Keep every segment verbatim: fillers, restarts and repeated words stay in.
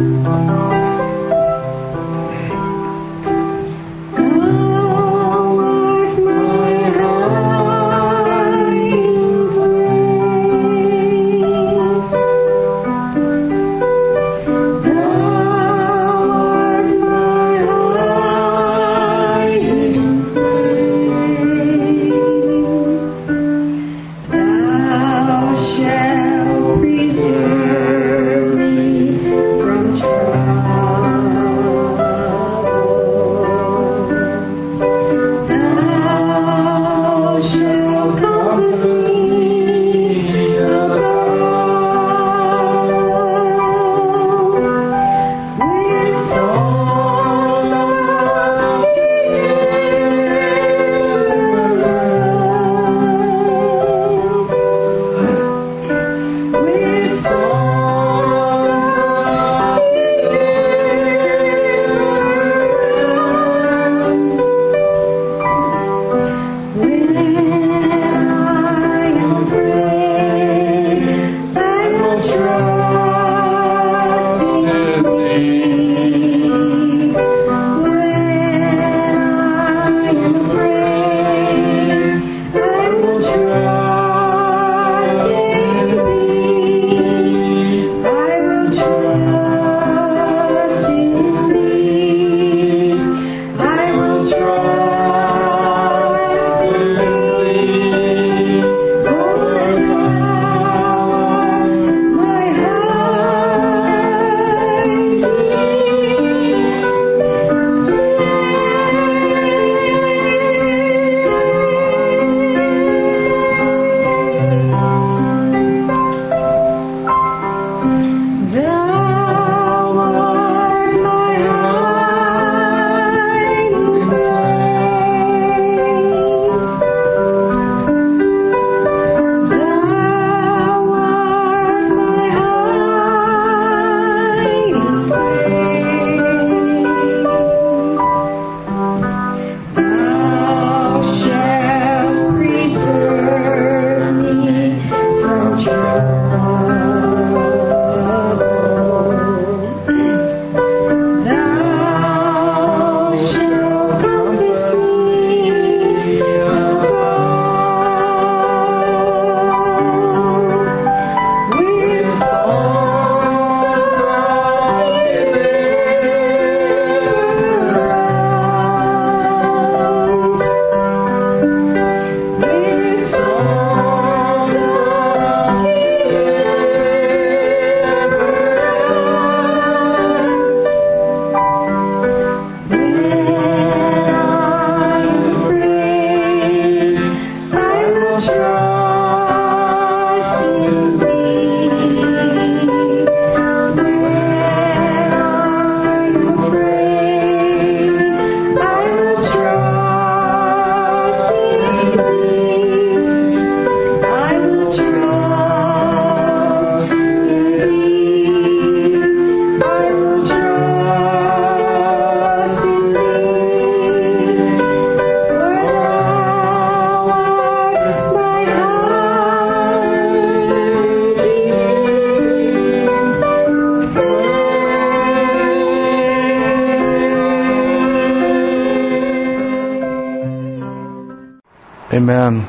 Amen.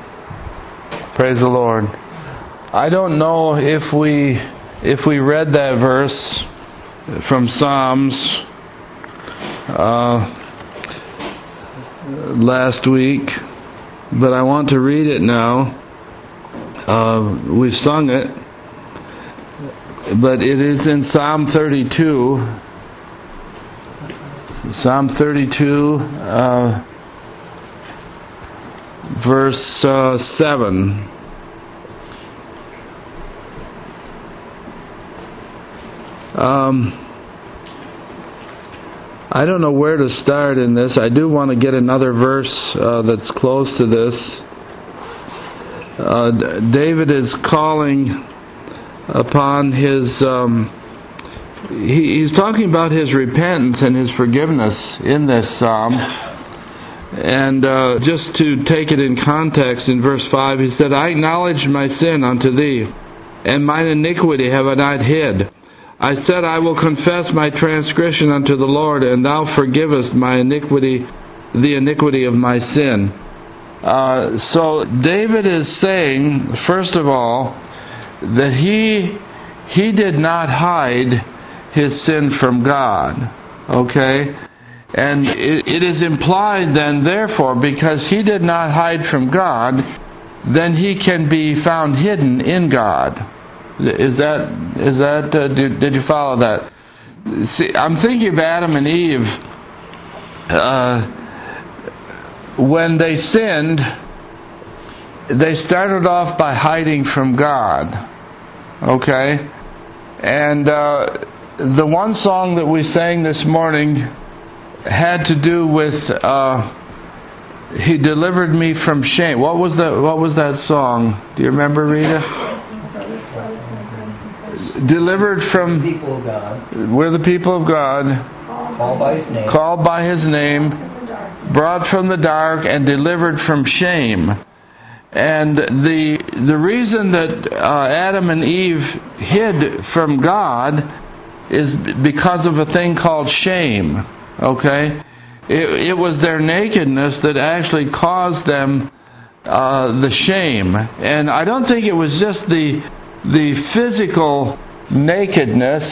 Praise the Lord. I don't know if we if we read that verse from Psalms uh, last week, but I want to read it now. Uh, we've sung it, but it is in Psalm thirty-two. Psalm thirty-two, uh, verse uh, seven. Um, I don't know where to start in this. I do want to get another verse uh, that's close to this. Uh, David is calling upon his... Um, he, he's talking about his repentance and his forgiveness in this psalm. And uh, just to take it in context, in verse five, he said, I acknowledge my sin unto thee, and mine iniquity have I not hid. I said, I will confess my transgression unto the Lord, and thou forgivest my iniquity, the iniquity of my sin. Uh, so David is saying, first of all, that he he did not hide his sin from God. Okay? And it, it is implied then, therefore, because he did not hide from God, then he can be found hidden in God. Is that, is that, uh, did, did you follow that? See, I'm thinking of Adam and Eve. Uh, when they sinned, they started off by hiding from God. Okay? And uh, the one song that we sang this morning had to do with uh, He delivered me from shame. What was the what was that song? Do you remember, Rita? Delivered from people of God. We're the people of God. Called by His name. Called by His name. Brought from the dark and delivered from shame. And the the reason that uh, Adam and Eve hid from God is because of a thing called shame. Okay? It, it was their nakedness that actually caused them uh, the shame. And I don't think it was just the the physical nakedness.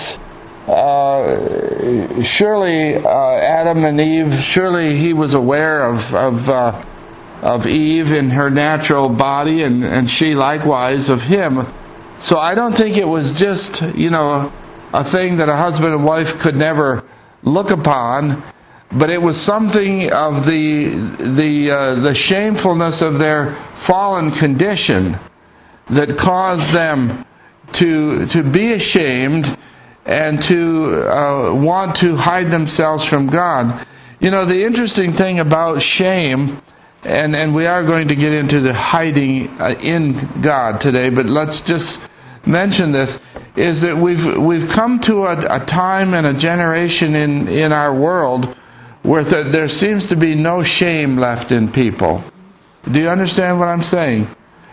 Uh, surely uh, Adam and Eve, surely he was aware of of, uh, of Eve in her natural body, and, and she likewise of him. So I don't think it was just, you know, a thing that a husband and wife could never look upon, but it was something of the the uh, the shamefulness of their fallen condition that caused them to to be ashamed and to uh, want to hide themselves from God. You know, the interesting thing about shame, and, and we are going to get into the hiding uh, in God today, but let's just mention this, is that we've we've come to a, a time and a generation in, in our world where th- there seems to be no shame left in people. Do you understand what I'm saying?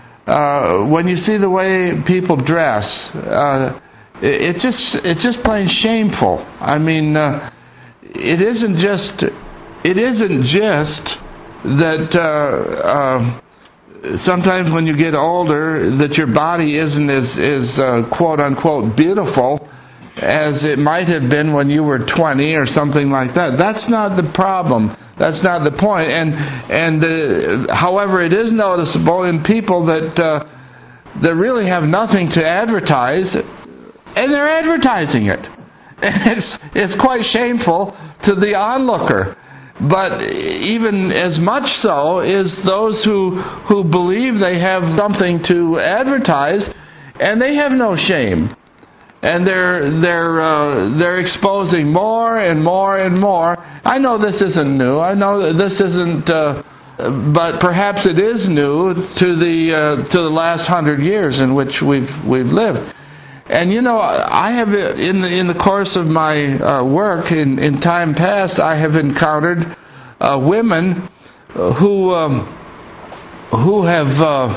Uh, when you see the way people dress, uh, it, it just it's just plain shameful. I mean, uh, it isn't just it isn't just that uh, uh, sometimes when you get older that your body isn't as is uh, quote unquote beautiful as it might have been when you were twenty or something like that. That's not the problem. That's not the point. And and uh, however, it is noticeable in people that uh, that really have nothing to advertise, and they're advertising it. It's it's quite shameful to the onlooker. But even as much so is those who who believe they have something to advertise, and they have no shame. And they're they're uh, they're exposing more and more and more. I know this isn't new. I know that this isn't, uh, but perhaps it is new to the uh, to the last hundred years in which we've we've lived. And you know, I have in the in the course of my uh, work in, in time past, I have encountered uh, women who um, who have,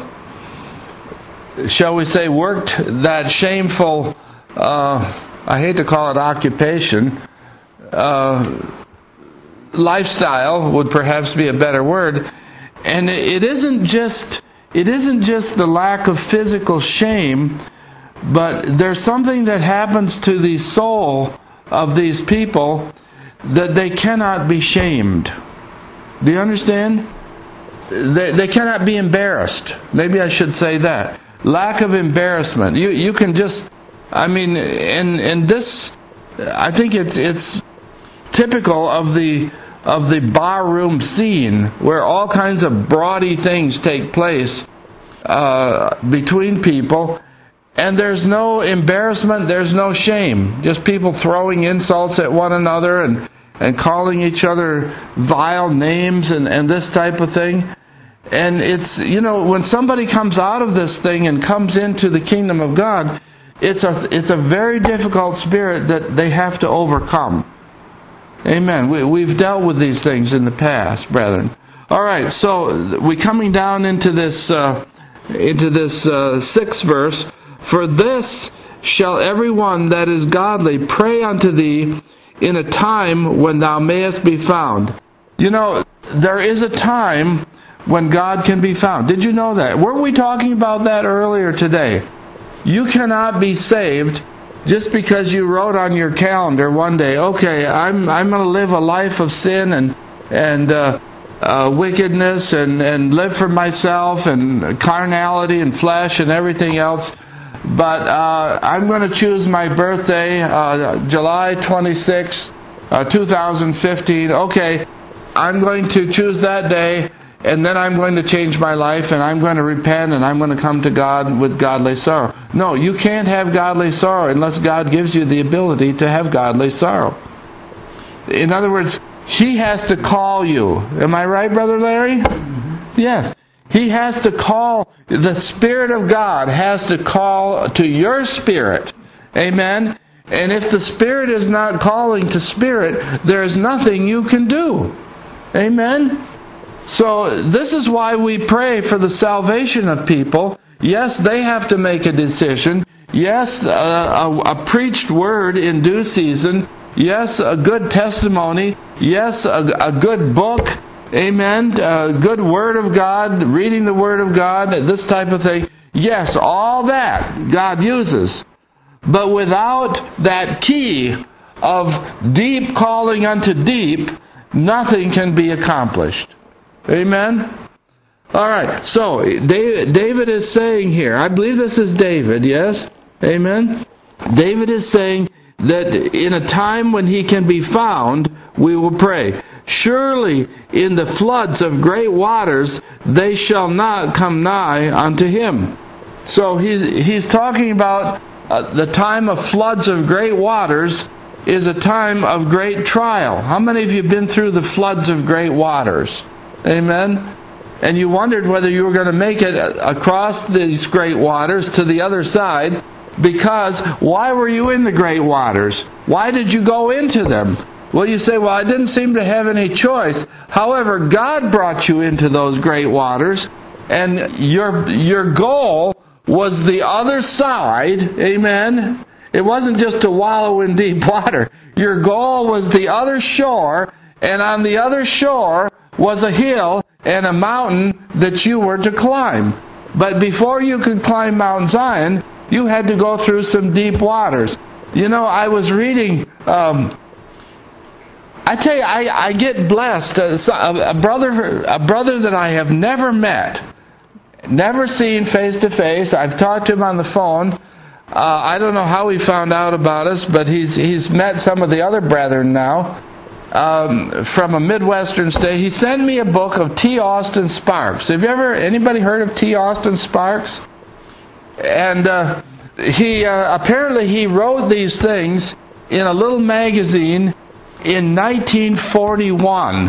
uh, shall we say, worked that shameful. Uh, I hate to call it occupation. Uh, lifestyle would perhaps be a better word. And it isn't just it isn't just the lack of physical shame, but there's something that happens to the soul of these people that they cannot be shamed. Do you understand? They they cannot be embarrassed. Maybe I should say that. Lack of embarrassment. You you can just I mean, and and this, I think it's it's typical of the of the barroom scene where all kinds of brawdy things take place uh, between people, and there's no embarrassment, there's no shame. Just people throwing insults at one another and and calling each other vile names and and this type of thing. And it's, you know, when somebody comes out of this thing and comes into the kingdom of God, It's a it's a very difficult spirit that they have to overcome. Amen. We, we've dealt with these things in the past, brethren. All right, so we're coming down into this uh, into this uh, sixth verse. For this shall every one that is godly pray unto thee in a time when thou mayest be found. You know, there is a time when God can be found. Did you know that? Weren't we talking about that earlier today? You cannot be saved just because you wrote on your calendar one day, okay, I'm I'm going to live a life of sin and and uh, uh, wickedness and, and live for myself and carnality and flesh and everything else. But uh, I'm going to choose my birthday, uh, July twenty-sixth, uh, two thousand fifteen. Okay, I'm going to choose that day, and then I'm going to change my life, and I'm going to repent, and I'm going to come to God with godly sorrow. No, you can't have godly sorrow unless God gives you the ability to have godly sorrow. In other words, He has to call you. Am I right, Brother Larry? Mm-hmm. Yes. He has to call, the Spirit of God has to call to your spirit. Amen? And if the Spirit is not calling to spirit, there is nothing you can do. Amen? So this is why we pray for the salvation of people. Yes, they have to make a decision. Yes, a, a, a preached word in due season. Yes, a good testimony. Yes, a, a good book. Amen. A good Word of God, reading the Word of God, this type of thing. Yes, all that God uses. But without that key of deep calling unto deep, nothing can be accomplished. Amen? All right, so David is saying here, I believe this is David, yes? Amen? David is saying that in a time when he can be found, we will pray. Surely in the floods of great waters they shall not come nigh unto him. So he's, he's talking about uh, the time of floods of great waters is a time of great trial. How many of you have been through the floods of great waters? Amen? And you wondered whether you were going to make it across these great waters to the other side, because why were you in the great waters? Why did you go into them? Well, you say, well, I didn't seem to have any choice. However, God brought you into those great waters, and your your goal was the other side. Amen? It wasn't just to wallow in deep water. Your goal was the other shore, and on the other shore was a hill and a mountain that you were to climb. But before you could climb Mount Zion, you had to go through some deep waters. You know, I was reading, um, I tell you, I, I get blessed. A, a brother, a brother that I have never met, never seen face to face. I've talked to him on the phone. Uh, I don't know how he found out about us, but he's he's met some of the other brethren now. Um, from a Midwestern state. He sent me a book of T. Austin Sparks. Have you ever, anybody heard of T. Austin Sparks? And uh, he, uh, apparently he wrote these things in a little magazine in nineteen forty-one.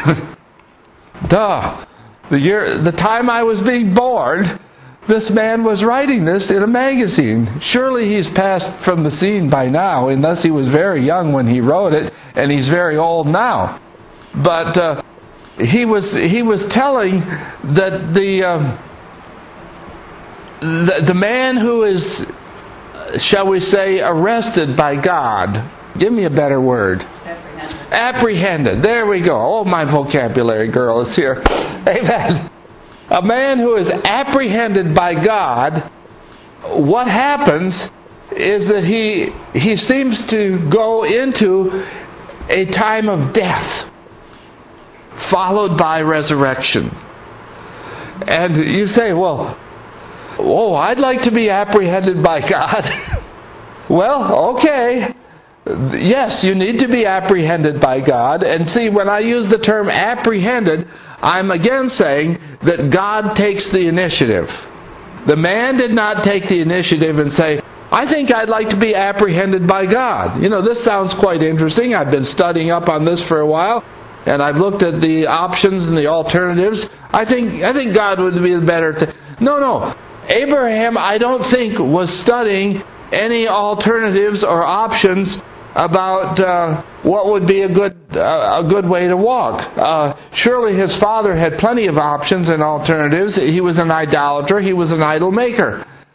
Duh. The year, the time I was being born, this man was writing this in a magazine. Surely he's passed from the scene by now, unless he was very young when he wrote it, and he's very old now. But uh, he was he was telling that the, um, the the man who is, shall we say, arrested by God. Give me a better word. Apprehended. Apprehended. There we go. Oh, my vocabulary girl is here. Amen. A man who is apprehended by God, what happens is that he he seems to go into a time of death, followed by resurrection. And you say, well, oh, I'd like to be apprehended by God. Well, okay. Yes, you need to be apprehended by God. And see, when I use the term apprehended, I'm again saying that God takes the initiative. The man did not take the initiative and say, I think I'd like to be apprehended by God. You know, this sounds quite interesting. I've been studying up on this for a while, and I've looked at the options and the alternatives. I think I think God would be the better. T- no, no. Abraham, I don't think, was studying any alternatives or options about uh, what would be a good uh, a good way to walk. Uh, surely his father had plenty of options and alternatives. He was an idolater. He was an idol maker.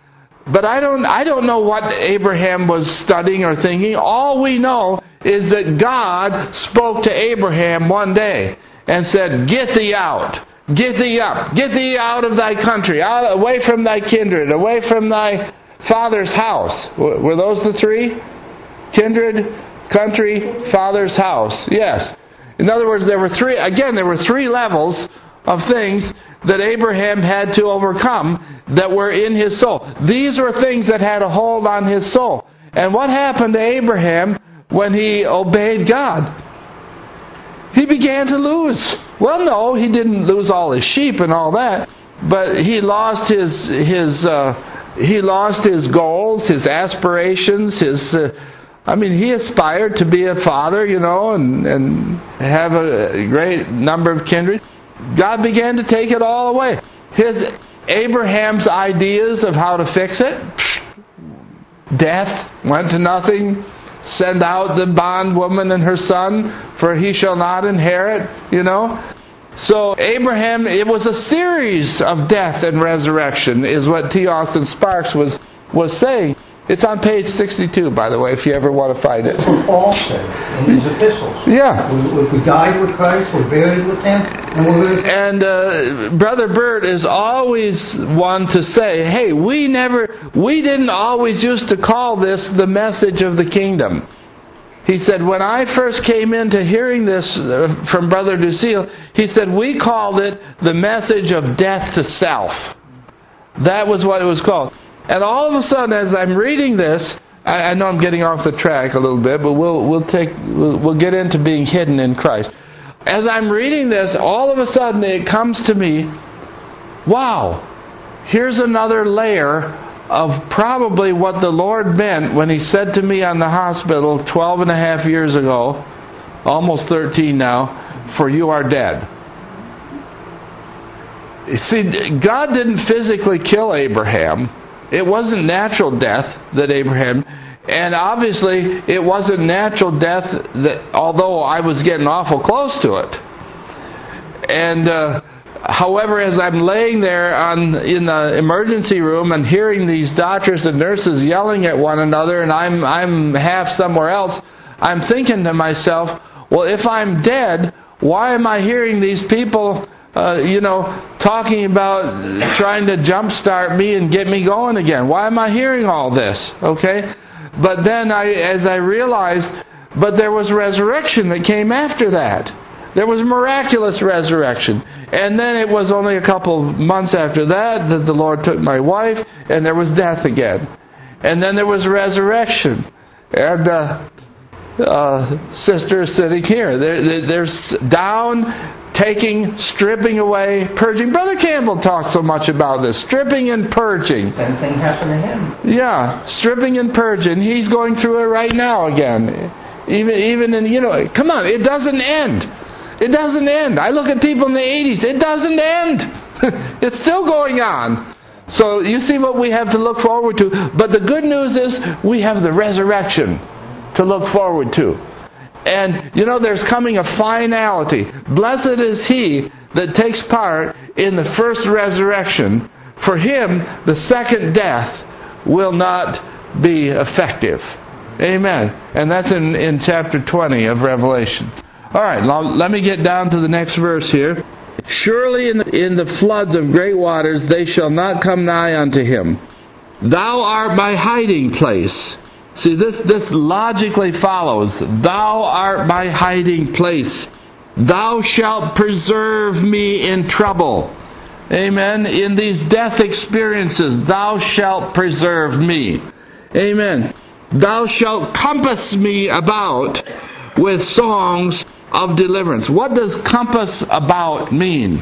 But I don't I don't know what Abraham was studying or thinking. All we know is that God spoke to Abraham one day and said, "Get thee out. Get thee up. Get thee out of thy country, out, away from thy kindred, away from thy father's house." Were those the three? Kindred, country, father's house. Yes. In other words, there were three, again, there were three levels of things that Abraham had to overcome that were in his soul. These were things that had a hold on his soul. And what happened to Abraham when he obeyed God? He began to lose. Well, no, he didn't lose all his sheep and all that, but he lost his his uh, he lost his goals, his aspirations, his. Uh, I mean, he aspired to be a father, you know, and and have a great number of kindred. God began to take it all away. His Abraham's ideas of how to fix it, death went to nothing. Send out the bondwoman and her son, for he shall not inherit, you know. So Abraham, it was a series of death and resurrection, is what T. Austin Sparks was, was saying. It's on page sixty-two, by the way, if you ever want to find it. That's what Paul said in his epistles. Yeah. We, we died with Christ, we're buried with Him, and we're going to... And uh, Brother Bert is always one to say, hey, we never, we didn't always used to call this the message of the kingdom. He said, when I first came into hearing this uh, from Brother Ducille, he said, we called it the message of death to self. That was what it was called. And all of a sudden, as I'm reading this, I, I know I'm getting off the track a little bit, but we'll we'll take we'll, we'll get into being hidden in Christ. As I'm reading this, all of a sudden it comes to me, wow, here's another layer of probably what the Lord meant when He said to me on the hospital twelve and a half years ago, almost thirteen now, for you are dead. You see, God didn't physically kill Abraham. It wasn't natural death that Abraham, and obviously it wasn't natural death that, although I was getting awful close to it. And uh, however, as I'm laying there on in the emergency room and hearing these doctors and nurses yelling at one another, and I'm I'm half somewhere else, I'm thinking to myself, well, if I'm dead, why am I hearing these people? Uh, you know, talking about trying to jumpstart me and get me going again. Why am I hearing all this? Okay? But then I, as I realized, but there was resurrection that came after that. There was miraculous resurrection. And then it was only a couple months after that that the Lord took my wife, and there was death again. And then there was resurrection. And uh, uh, sister sitting here. There, there, there's down... taking, stripping away, purging. Brother Campbell talks so much about this. Stripping and purging. Same thing happened to him. Yeah, stripping and purging. He's going through it right now again. Even, even in, you know, come on, it doesn't end. It doesn't end. I look at people in the eighties. It doesn't end. It's still going on. So you see what we have to look forward to. But the good news is we have the resurrection to look forward to. And, you know, there's coming a finality. Blessed is he that takes part in the first resurrection. For him, the second death will not be effective. Amen. And that's in, in chapter twenty of Revelation. All right, now, let me get down to the next verse here. Surely in the, in the floods of great waters they shall not come nigh unto him. Thou art my hiding place. See, this, this logically follows. Thou art my hiding place. Thou shalt preserve me in trouble. Amen. In these death experiences, thou shalt preserve me. Amen. Thou shalt compass me about with songs of deliverance. What does compass about mean?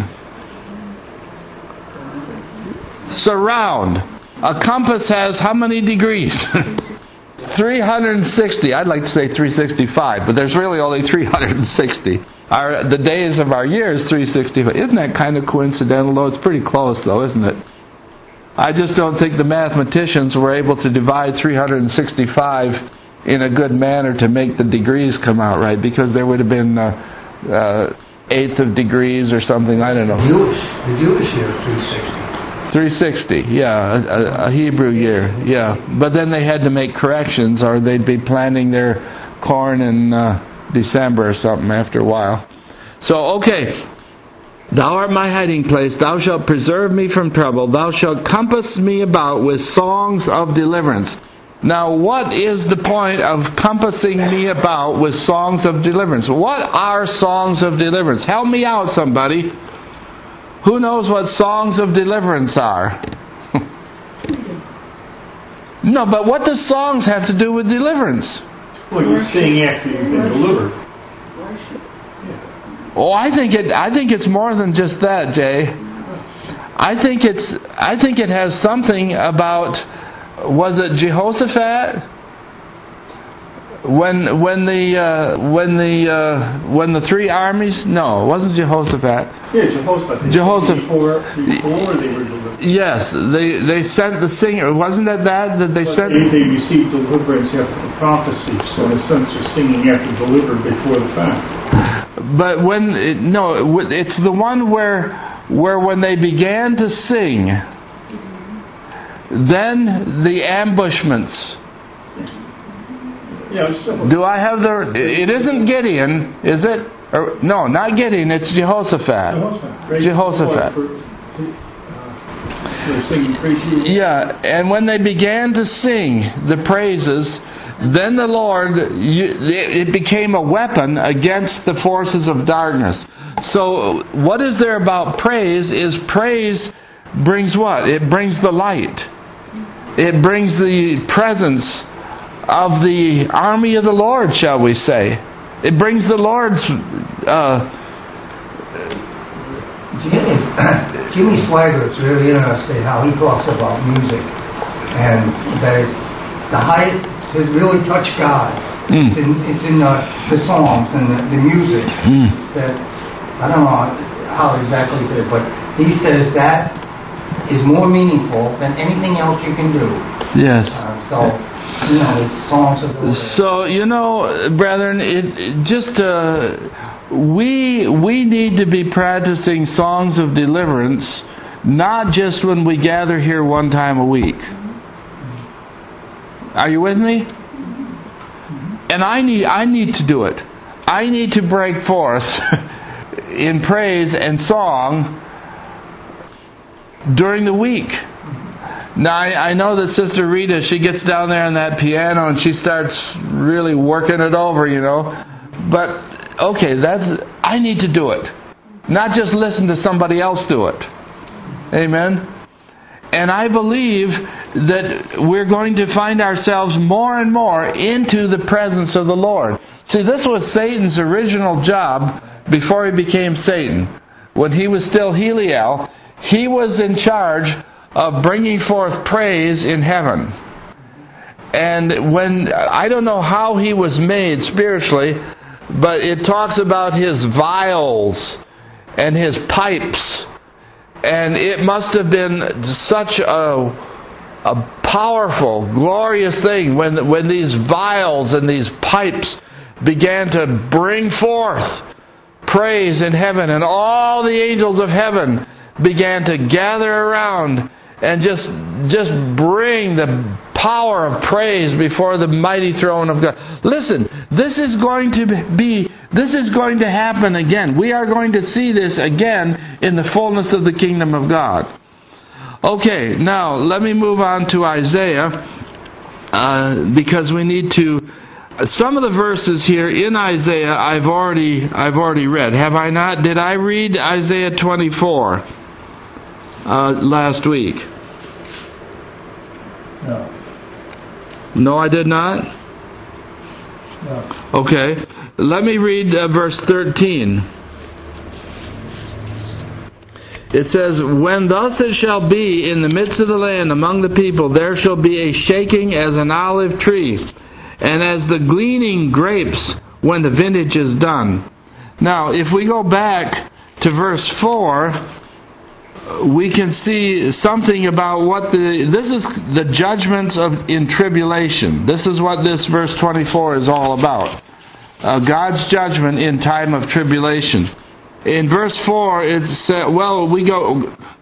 Surround. A compass has how many degrees? three hundred sixty. I'd like to say three hundred sixty-five, but there's really only three hundred sixty. Our, the days of our year is three hundred sixty-five. Isn't that kind of coincidental, though? It's pretty close, though, isn't it? I just don't think the mathematicians were able to divide three hundred sixty-five in a good manner to make the degrees come out right, because there would have been uh, uh, eighth of degrees or something. I don't know. The Jewish, the Jewish year is three hundred sixty. three sixty, yeah, a, a Hebrew year, yeah. But then they had to make corrections, or they'd be planting their corn in uh, December or something after a while. So, okay. Thou art my hiding place. Thou shalt preserve me from trouble. Thou shalt compass me about with songs of deliverance. Now, what is the point of compassing me about with songs of deliverance? What are songs of deliverance? Help me out, somebody. Who knows what songs of deliverance are? No, but what do songs have to do with deliverance? Well, you sing after you've been delivered. Oh, I think it. I think it's more than just that, Jay. I think it's. I think it has something about. Was it Jehoshaphat? When when the uh, when the uh, when the three armies? No, it wasn't Jehoshaphat. Yeah, Jehoshaphat. Jehoshaphat. Before, before they were delivered. Yes, they they sent the singer. Wasn't that that that they but sent? They, they received deliverance after the prophecy, so in a sense they're singing after delivered before the fact. But when it, no, it's the one where where when they began to sing, then the ambushments. Yeah, it's similar. Do I have the? It isn't Gideon, is it? Or, no, not Gideon. It's Jehoshaphat. Jehoshaphat. Jehoshaphat. For, uh, they're singing praise you. Yeah, and when they began to sing the praises, then the Lord, it became a weapon against the forces of darkness. So what is there about praise is praise brings what? It brings the light. It brings the presence of the army of the Lord, shall we say. It brings the Lord's... Uh, Jimmy Swaggart is really interesting how he talks about music. And that it's the highest, has really touched God. Mm. It's in, it's in the, the songs and the, the music. Mm. That I don't know how exactly he did it, but he says that is more meaningful than anything else you can do. Yes. Uh, so... You know, it's songs of the so, you know, brethren, it, it just uh, we we need to be practicing songs of deliverance, not just when we gather here one time a week. Are you with me? And I need I need to do it. I need to break forth in praise and song during the week. Now, I, I know that Sister Rita, she gets down there on that piano and she starts really working it over, you know. But, okay, that's I need to do it. Not just listen to somebody else do it. Amen? And I believe that we're going to find ourselves more and more into the presence of the Lord. See, this was Satan's original job before he became Satan. When he was still Heliel, he was in charge of bringing forth praise in heaven. And when, I don't know how he was made spiritually, but it talks about his vials and his pipes. And it must have been such a, a powerful, glorious thing when, when these vials and these pipes began to bring forth praise in heaven. And all the angels of heaven began to gather around and just just bring the power of praise before the mighty throne of God. Listen, this is going to be, this is going to happen again. We are going to see this again in the fullness of the kingdom of God. Okay, now let me move on to Isaiah, uh, because we need to. Some of the verses here in Isaiah I've already I've already read. Have I not? Did I read Isaiah twenty-four uh, last week? No. No, I did not? No. Okay. Let me read uh, verse thirteen. It says, when thus it shall be in the midst of the land among the people, there shall be a shaking as an olive tree, and as the gleaning grapes when the vintage is done. Now, if we go back to verse four, we can see something about what the, this is the judgments of in tribulation. This is what this verse twenty-four is all about. Uh, God's judgment in time of tribulation. In verse four, it's, uh, well, we go,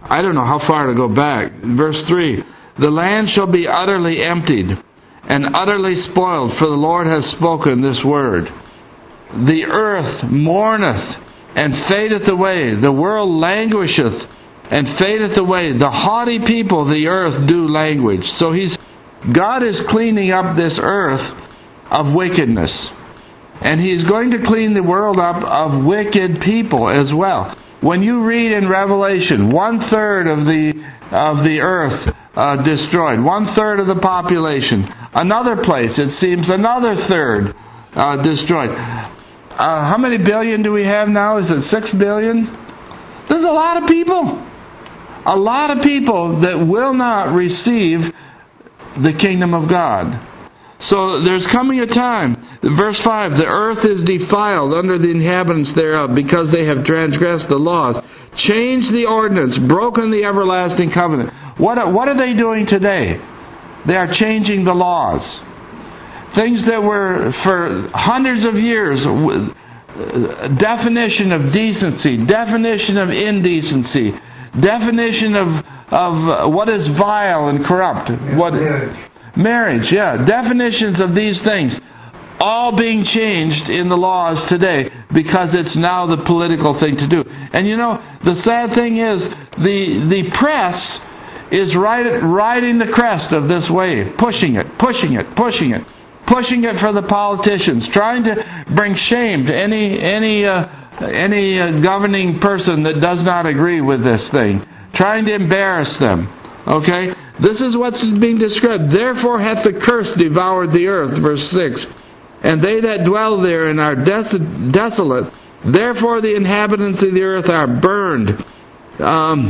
I don't know how far to go back. Verse three, the land shall be utterly emptied and utterly spoiled, for the Lord has spoken this word. The earth mourneth and fadeth away. The world languisheth and fadeth away. The haughty people, the earth do languish. So he's God is cleaning up this earth of wickedness. And He's going to clean the world up of wicked people as well. When you read in Revelation, one third of the of the earth uh, destroyed, one third of the population. Another place, it seems, another third uh, destroyed. Uh, how many billion do we have now? Is it six billion? There's a lot of people. A lot of people that will not receive the kingdom of God. So there's coming a time, verse five, the earth is defiled under the inhabitants thereof, because they have transgressed the laws, changed the ordinance, broken the everlasting covenant. What are, what are they doing today? They are changing the laws. Things that were for hundreds of years, definition of decency, definition of indecency, definition of, of what is vile and corrupt. What Marriage, yeah. Definitions of these things all being changed in the laws today because it's now the political thing to do. And you know, the sad thing is the the press is right, riding the crest of this wave, pushing it, pushing it, pushing it, pushing it for the politicians, trying to bring shame to any any uh, any uh, governing person that does not agree with this thing, trying to embarrass them. Okay? This is what's being described. Therefore hath the curse devoured the earth, verse six. And they that dwell therein are des- desolate. Therefore the inhabitants of the earth are burned. Um,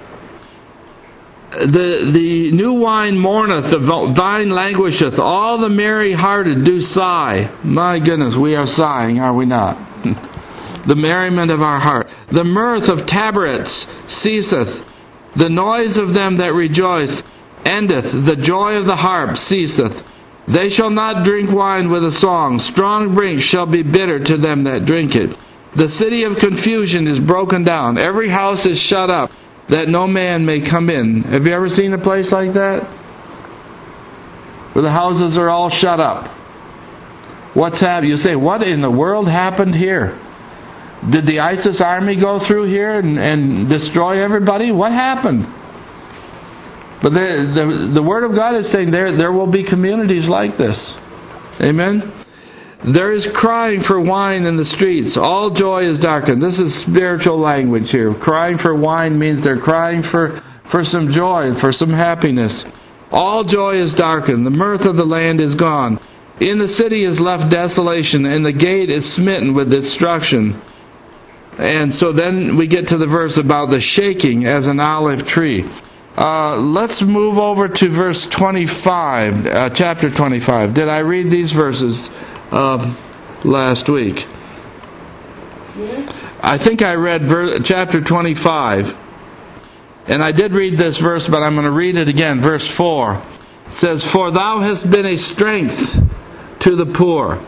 the the new wine mourneth, the vine languisheth. All the merry-hearted do sigh. My goodness, we are sighing, are we not? The merriment of our heart. The mirth of tabrets ceaseth. The noise of them that rejoice endeth. The joy of the harp ceaseth. They shall not drink wine with a song. Strong drink shall be bitter to them that drink it. The city of confusion is broken down. Every house is shut up, that no man may come in. Have you ever seen a place like that? Where the houses are all shut up. What's happened? You say, what in the world happened here? Did the ISIS army go through here and, and destroy everybody? What happened? But the, the the Word of God is saying there there will be communities like this. Amen? There is crying for wine in the streets. All joy is darkened. This is spiritual language here. Crying for wine means they're crying for, for some joy, for some happiness. All joy is darkened. The mirth of the land is gone. In the city is left desolation, and the gate is smitten with destruction. And so then we get to the verse about the shaking as an olive tree. Uh, let's move over to verse twenty-five, uh, chapter twenty-five. Did I read these verses uh, last week? Yes. I think I read ver- chapter twenty-five. And I did read this verse, but I'm going to read it again. Verse four. It says, For thou hast been a strength to the poor.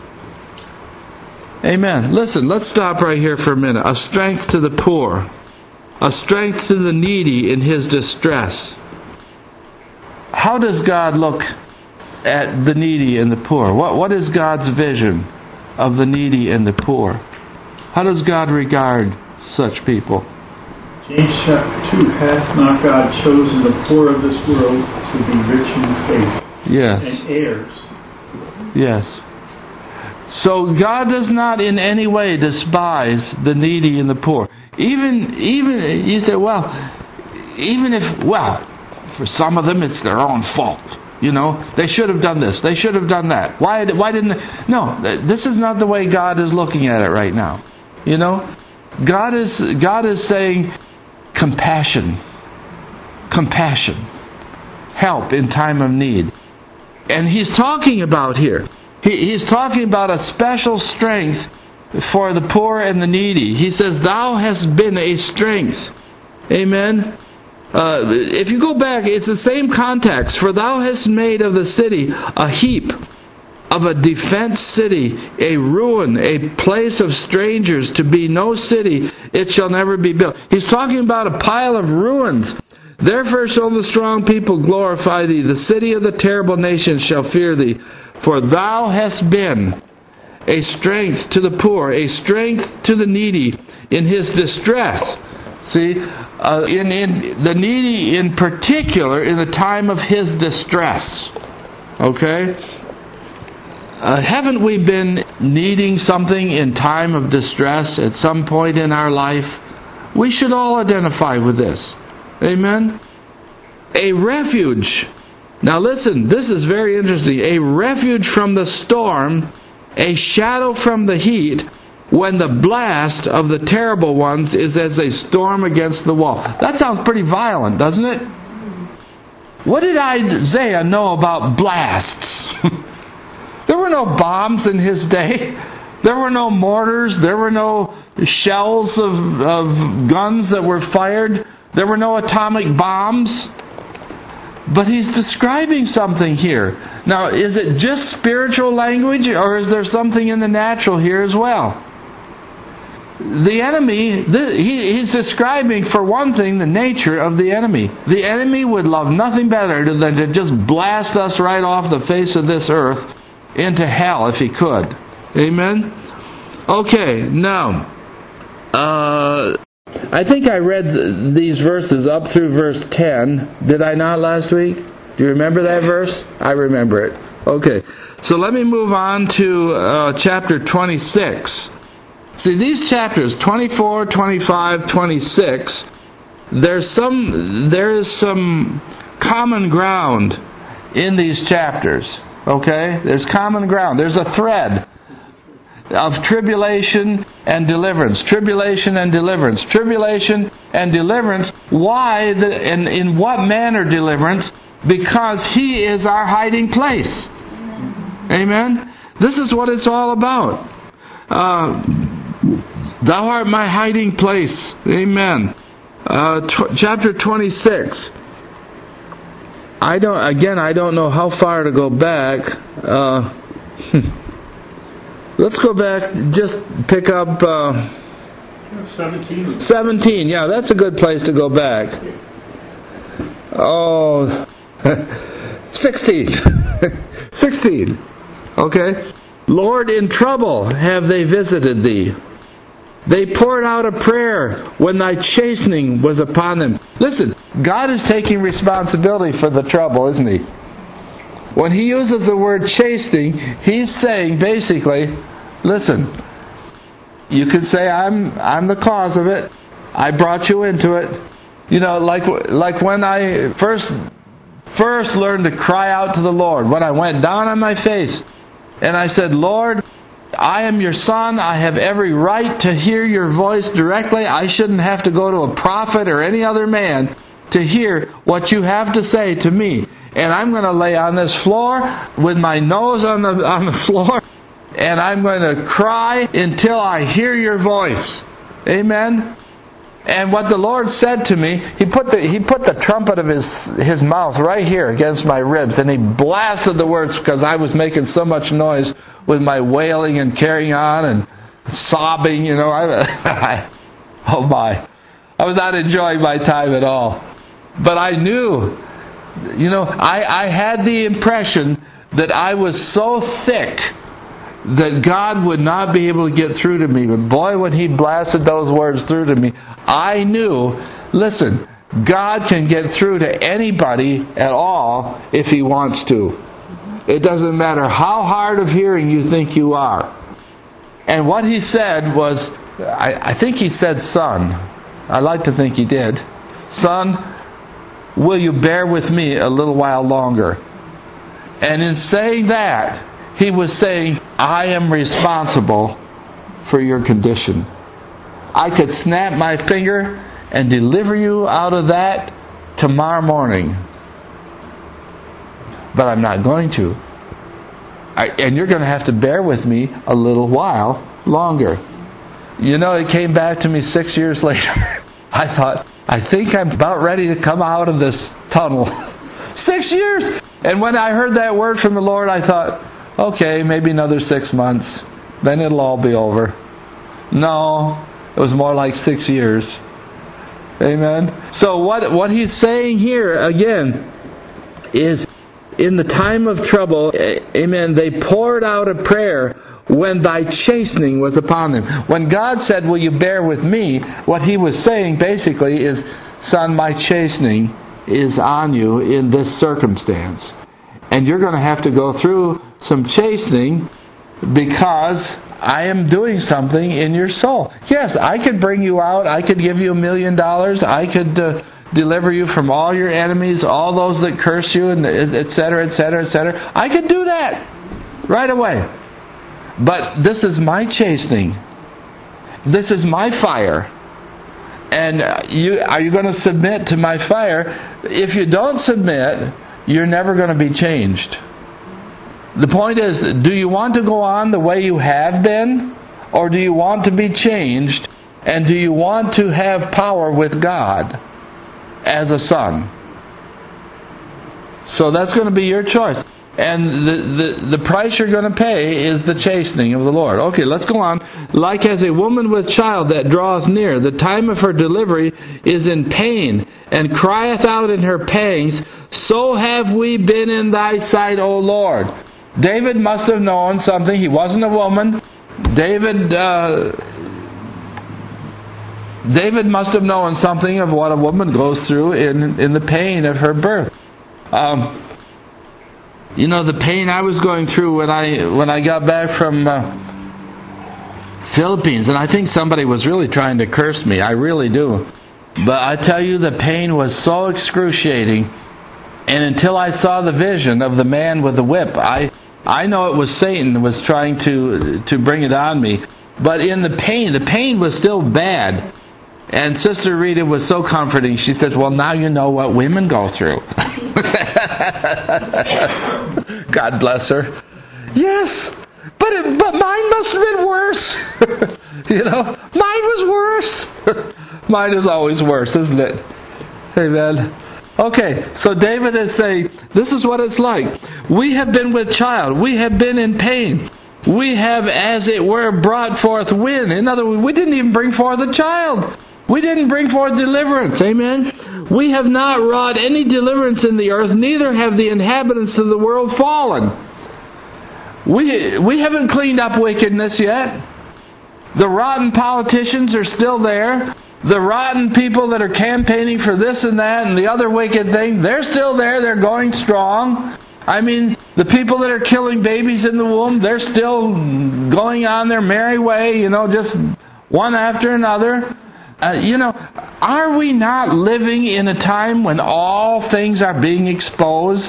Amen. Listen, let's stop right here for a minute. A strength to the poor. A strength to the needy in his distress. How does God look at the needy and the poor? What What is God's vision of the needy and the poor? How does God regard such people? James chapter two, hath not God chosen the poor of this world to be rich in faith Yes. and heirs? Yes. So God does not in any way despise the needy and the poor. Even, even you say, well, even if, well, for some of them it's their own fault. You know, they should have done this. They should have done that. Why? Why didn't they? No, this is not the way God is looking at it right now. You know, God is God is saying compassion, compassion, help in time of need, and He's talking about here. He, he's talking about a special strength for the poor and the needy. He says, thou hast been a strength. Amen? Uh, if you go back, it's the same context. For thou hast made of the city a heap, of a defenced city, a ruin, a place of strangers, to be no city, it shall never be built. He's talking about a pile of ruins. Therefore shall the strong people glorify thee. The city of the terrible nations shall fear thee. For thou hast been a strength to the poor, a strength to the needy in his distress. See, uh, in, in the needy in particular in the time of his distress. Okay? Uh, haven't we been needing something in time of distress at some point in our life? We should all identify with this. Amen? A refuge. Now listen, this is very interesting. A refuge from the storm, a shadow from the heat, when the blast of the terrible ones is as a storm against the wall. That sounds pretty violent, doesn't it? What did Isaiah know about blasts? There were no bombs in his day. There were no mortars. There were no shells of, of guns that were fired. There were no atomic bombs. But he's describing something here. Now, is it just spiritual language, or is there something in the natural here as well? The enemy, he's describing, for one thing, the nature of the enemy. The enemy would love nothing better than to just blast us right off the face of this earth into hell if he could. Amen? Okay, now, uh, I think I read these verses up through verse ten. Did I not last week? Do you remember that verse? I remember it. Okay, so let me move on to uh, chapter twenty-six. See, these chapters, twenty-four, twenty-five, twenty-six, there's some, there is some common ground in these chapters. Okay? There's common ground. There's a thread of tribulation and deliverance. Tribulation and deliverance. Tribulation and deliverance. Why? The, and in what manner deliverance? Because He is our hiding place. Amen? This is what it's all about. Uh, Thou art my hiding place. Amen. Uh, t- chapter twenty-six. I don't. Again, I don't know how far to go back. Uh, let's go back. Just pick up uh, seventeen. Seventeen. Yeah, that's a good place to go back. Oh, sixteen. Sixteen. Okay. Lord, in trouble have they visited thee. They poured out a prayer when thy chastening was upon them. Listen, God is taking responsibility for the trouble, isn't He? When He uses the word chastening, He's saying basically, listen, you could say I'm I'm the cause of it. I brought you into it. You know, like like when I first first learned to cry out to the Lord, when I went down on my face and I said, Lord, I am your son. I have every right to hear your voice directly. I shouldn't have to go to a prophet or any other man to hear what you have to say to me. And I'm going to lay on this floor with my nose on the on the floor, and I'm going to cry until I hear your voice. Amen. And what the Lord said to me, He put the He put the trumpet of His His mouth right here against my ribs, and He blasted the words because I was making so much noise with my wailing and carrying on and sobbing, you know. I, I, oh my. I was not enjoying my time at all. But I knew, you know, I, I had the impression that I was so thick that God would not be able to get through to me. But boy, when He blasted those words through to me, I knew, listen, God can get through to anybody at all if He wants to. It doesn't matter how hard of hearing you think you are. And what He said was, I, I think He said, son. I like to think He did. Son, will you bear with me a little while longer? And in saying that, He was saying, I am responsible for your condition. I could snap my finger and deliver you out of that tomorrow morning. But I'm not going to. I, and you're going to have to bear with me a little while longer. You know, it came back to me six years later. I thought, I think I'm about ready to come out of this tunnel. Six years! And when I heard that word from the Lord, I thought, okay, maybe another six months, then it'll all be over. No, it was more like six years. Amen. So what what he's saying here again is, in the time of trouble, amen, they poured out a prayer when thy chastening was upon them. When God said, will you bear with me, what he was saying basically is, son, my chastening is on you in this circumstance. And you're going to have to go through some chastening because I am doing something in your soul. Yes, I could bring you out. I could give you a million dollars. I could uh, deliver you from all your enemies, all those that curse you, and et cetera, et cetera, et cetera. I could do that right away. But this is my chastening. This is my fire. And you are you going to submit to my fire? If you don't submit, you're never going to be changed. The point is, do you want to go on the way you have been? Or do you want to be changed? And do you want to have power with God as a son? So that's going to be your choice. And the, the, the price you're going to pay is the chastening of the Lord. Okay, let's go on. Like as a woman with child that draweth near, the time of her delivery is in pain, and crieth out in her pangs, so have we been in thy sight, O Lord. David must have known something. He wasn't a woman. David uh, David must have known something of what a woman goes through in, in the pain of her birth. Um, you know, the pain I was going through when I when I got back from uh, Philippines, and I think somebody was really trying to curse me. I really do. But I tell you, the pain was so excruciating. And until I saw the vision of the man with the whip, I I know it was Satan who was trying to to bring it on me. But in the pain, the pain was still bad. And Sister Rita was so comforting. She says, well, now you know what women go through. God bless her. Yes, but it, but mine must have been worse. You know, mine was worse. Mine is always worse, isn't it? Amen. Okay, so David is saying, this is what it's like. We have been with child. We have been in pain. We have, as it were, brought forth wind. In other words, we didn't even bring forth a child. We didn't bring forth deliverance. Amen? We have not wrought any deliverance in the earth, neither have the inhabitants of the world fallen. We, we haven't cleaned up wickedness yet. The rotten politicians are still there. The rotten people that are campaigning for this and that and the other wicked thing, they're still there. They're going strong. I mean, the people that are killing babies in the womb, they're still going on their merry way, you know, just one after another. Uh, you know, are we not living in a time when all things are being exposed?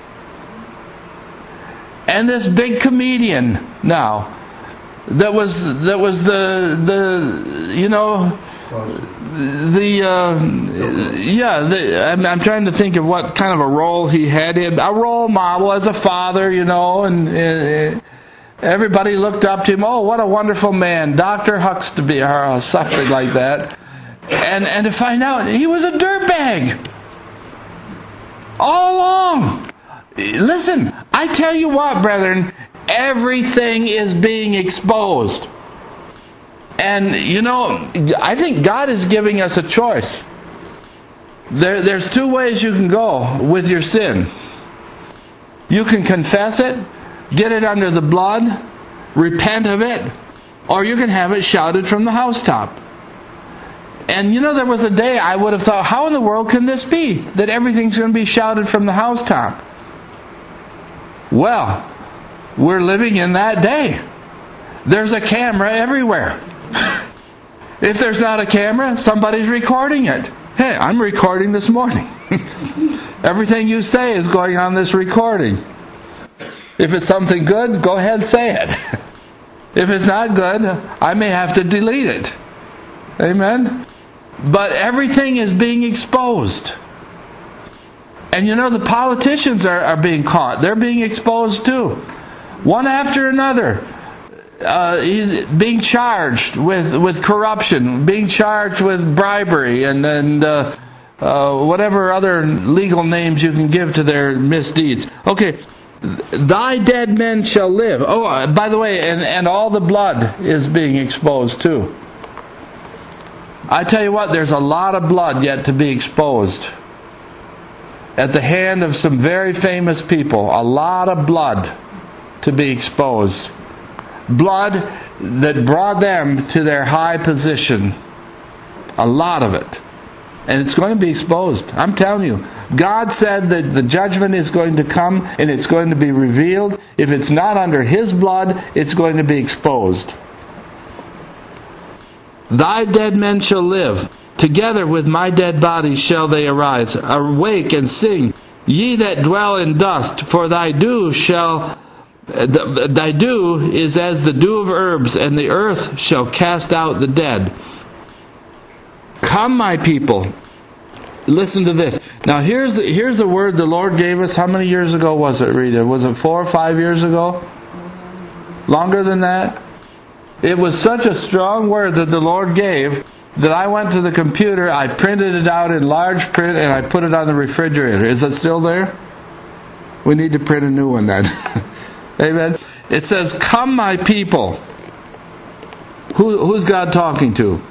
And this big comedian now, that was that was the the you know. The uh, yeah, the, I'm, I'm trying to think of what kind of a role he had. A role model as a father, you know, and uh, everybody looked up to him. Oh, what a wonderful man, Doctor Huxtable, or something like that. And and to find out he was a dirtbag all along. Listen, I tell you what, brethren, everything is being exposed. And, you know, I think God is giving us a choice. There, there's two ways you can go with your sin. You can confess it, get it under the blood, repent of it, or you can have it shouted from the housetop. And, you know, there was a day I would have thought, how in the world can this be, that everything's going to be shouted from the housetop? Well, we're living in that day. There's a camera everywhere. If there's not a camera, somebody's recording it. Hey, I'm recording this morning. Everything you say is going on this recording. If it's something good, go ahead and say it. If it's not good, I may have to delete it. Amen? But everything is being exposed. And you know, the politicians are, are being caught. They're being exposed too. One after another. Uh, he's being charged with, with corruption, being charged with bribery, and, and uh, uh, whatever other legal names you can give to their misdeeds. Okay, Thy dead men shall live. Oh, uh, by the way, and, and all the blood is being exposed too. I tell you what, there's a lot of blood yet to be exposed. At the hand of some very famous people. A lot of blood to be exposed. Blood that brought them to their high position. A lot of it. And it's going to be exposed. I'm telling you. God said that the judgment is going to come and it's going to be revealed. If it's not under His blood, it's going to be exposed. Thy dead men shall live. Together with my dead body shall they arise. Awake and sing, ye that dwell in dust, for thy dew shall thy dew is as the dew of herbs, and the earth shall cast out the dead. Come, my people. Listen to this. Now here's the, here's the word the Lord gave us. How many years ago was it, Rita? Was it four or five years ago? Longer than that? It was such a strong word that the Lord gave that I went to the computer, I printed it out in large print, and I put it on the refrigerator. Is it still there? We need to print a new one then. Amen. It says, come, my people. Who, who's God talking to?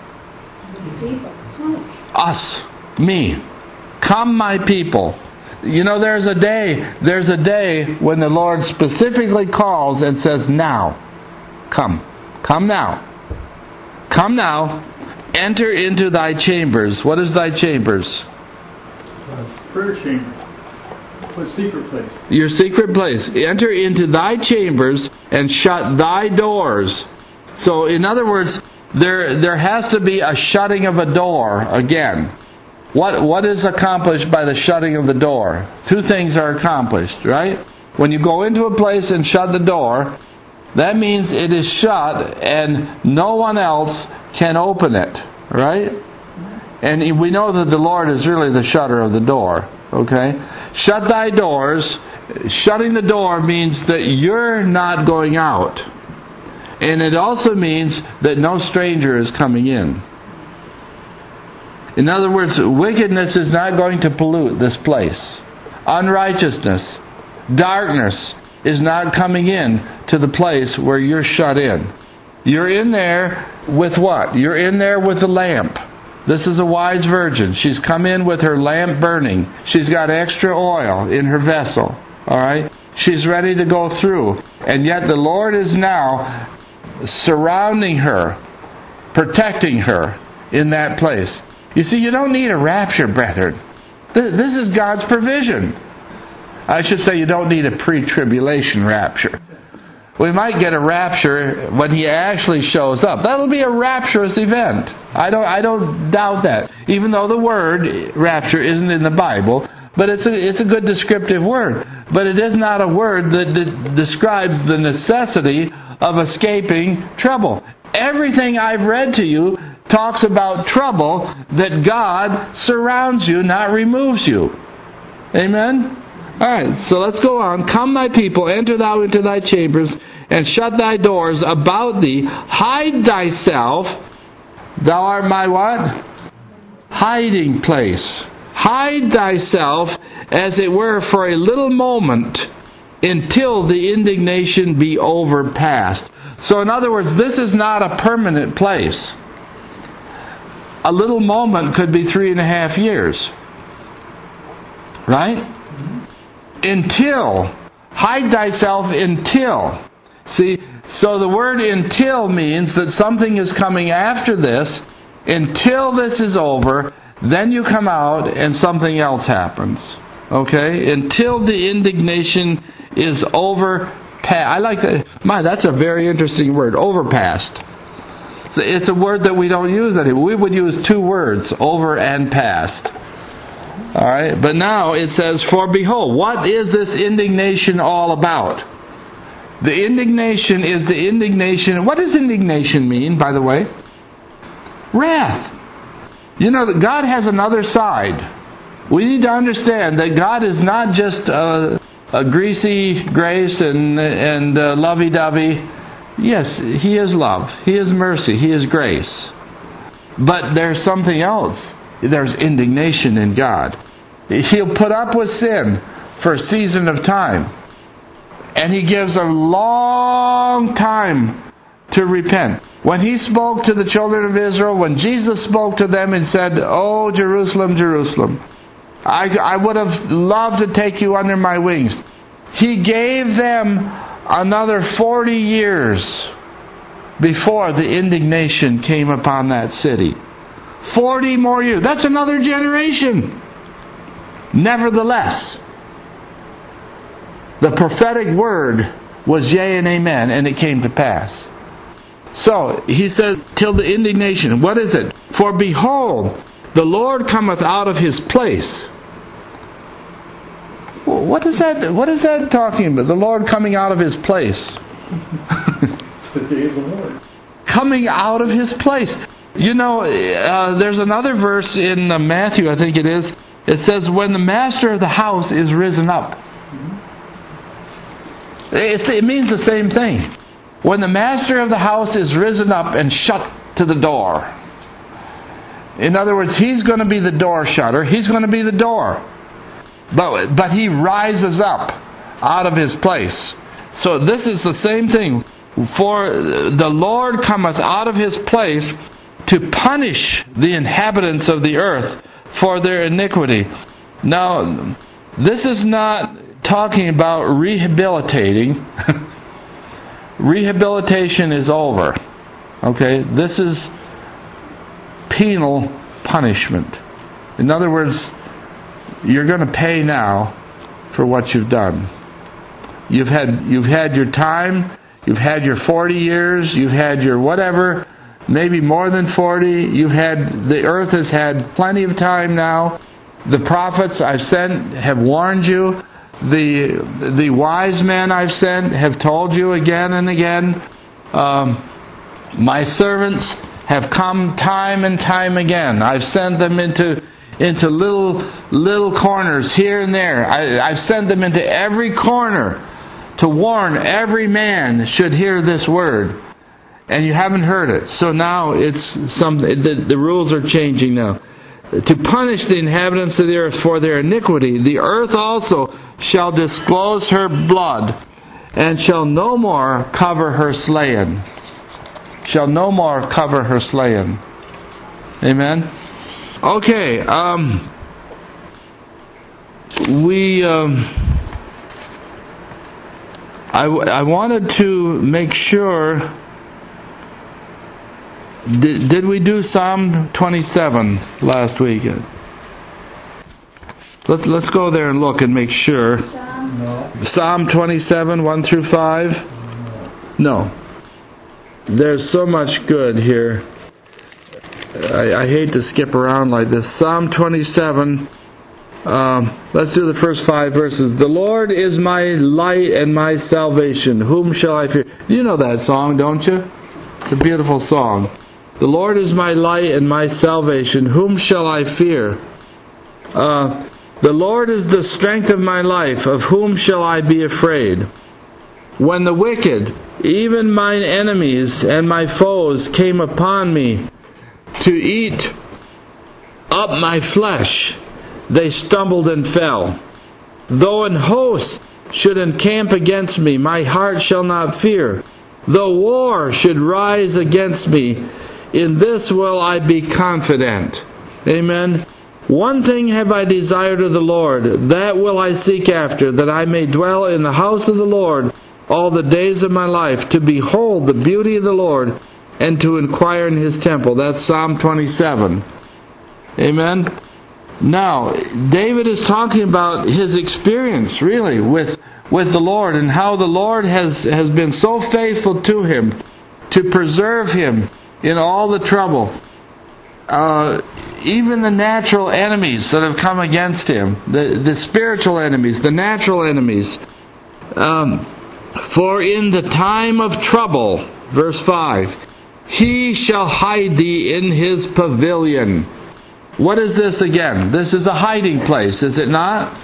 Us. Me. Come, my people. You know, there's a day, there's a day when the Lord specifically calls and says, now. Come. Come now. Come now. Enter into thy chambers. What is thy chambers? Uh, prayer chamber. A secret place. Your secret place. Enter into thy chambers and shut thy doors. So, in other words, there there has to be a shutting of a door again. What what is accomplished by the shutting of the door? Two things are accomplished, right? When you go into a place and shut the door, that means it is shut and no one else can open it, right? And we know that the Lord is really the shutter of the door, okay? Shut thy doors. Shutting the door means that you're not going out. And it also means that no stranger is coming in. In other words, wickedness is not going to pollute this place. Unrighteousness, darkness is not coming in to the place where you're shut in. You're in there with what? You're in there with the lamp. This is a wise virgin. She's come in with her lamp burning. She's got extra oil in her vessel. Alright? She's ready to go through. And yet the Lord is now surrounding her, protecting her in that place. You see, you don't need a rapture, brethren. This is God's provision. I should say you don't need a pre-tribulation rapture. We might get a rapture when He actually shows up. That'll be a rapturous event. I don't I don't doubt that. Even though the word rapture isn't in the Bible, but it's a, it's a good descriptive word. But it is not a word that de- describes the necessity of escaping trouble. Everything I've read to you talks about trouble that God surrounds you, not removes you. Amen? Alright, so let's go on. Come, my people, enter thou into thy chambers, and shut thy doors about thee. Hide thyself. Thou art my what? Hiding place. Hide thyself, as it were, for a little moment, until the indignation be overpassed. So in other words, this is not a permanent place. A little moment could be three and a half years. Right? Until. Hide thyself until. See, so the word until means that something is coming after this. Until this is over, then you come out and something else happens. Okay? Until the indignation is overpassed. I like that. My, that's a very interesting word. Overpassed. It's a word that we don't use anymore. We would use two words, over and past. Alright, but now it says, for behold, what is this indignation all about? The indignation is the indignation. What does indignation mean, by the way? Wrath. You know, that God has another side. We need to understand that God is not just a, a greasy grace and, and uh, lovey-dovey. Yes, He is love. He is mercy. He is grace. But there's something else. There's indignation in God. He'll put up with sin for a season of time. And He gives a long time to repent. When He spoke to the children of Israel, when Jesus spoke to them and said, "Oh, Jerusalem, Jerusalem, I, I would have loved to take you under my wings," He gave them another forty years before the indignation came upon that city. Forty more years. That's another generation. Nevertheless, the prophetic word was yea and amen, and it came to pass. So, He says, till the indignation. What is it? For behold, the Lord cometh out of His place. What is that? What is that talking about? The Lord coming out of His place. The day of the Lord. Coming out of His place. You know, uh, there's another verse in uh, Matthew, I think it is. It says, when the master of the house is risen up. It, it means the same thing. When the master of the house is risen up and shut to the door. In other words, He's going to be the door shutter. He's going to be the door. But, but He rises up out of His place. So this is the same thing. For the Lord cometh out of His place to punish the inhabitants of the earth for their iniquity. Now, this is not talking about rehabilitating. Rehabilitation is over. Okay? This is penal punishment. In other words, you're going to pay now for what you've done. You've had you've had your time, you've had your forty years, you've had your whatever, maybe more than forty. You've had the earth has had plenty of time now. The prophets I've sent have warned you. The the wise men I've sent have told you again and again. Um, my servants have come time and time again. I've sent them into into little little corners here and there. I, I've sent them into every corner to warn every man should hear this word. And you haven't heard it. So now it's some the, the rules are changing now. To punish the inhabitants of the earth for their iniquity, the earth also shall disclose her blood, and shall no more cover her slain. Shall no more cover her slain. Amen? Okay, um, we, um, I, I wanted to make sure, did, did we do Psalm twenty-seven last week? Let's, let's go there and look and make sure. No. Psalm twenty-seven, one through five? No. There's so much good here. I, I hate to skip around like this. Psalm twenty-seven, um, let's do the first five verses. The Lord is my light and my salvation. Whom shall I fear? You know that song, don't you? It's a beautiful song. The Lord is my light and my salvation. Whom shall I fear? Uh, the Lord is the strength of my life. Of whom shall I be afraid? When the wicked, even mine enemies and my foes, came upon me to eat up my flesh, they stumbled and fell. Though an host should encamp against me, my heart shall not fear. Though war should rise against me, in this will I be confident. Amen. One thing have I desired of the Lord, that will I seek after, that I may dwell in the house of the Lord all the days of my life, to behold the beauty of the Lord, and to inquire in His temple. That's Psalm twenty-seven. Amen. Now, David is talking about his experience, really, with with the Lord, and how the Lord has, has been so faithful to him, to preserve him in all the trouble. Uh, even the natural enemies that have come against him, the, the spiritual enemies, the natural enemies. Um, For in the time of trouble, verse five, He shall hide thee in His pavilion. What is this again? This is a hiding place, is it not?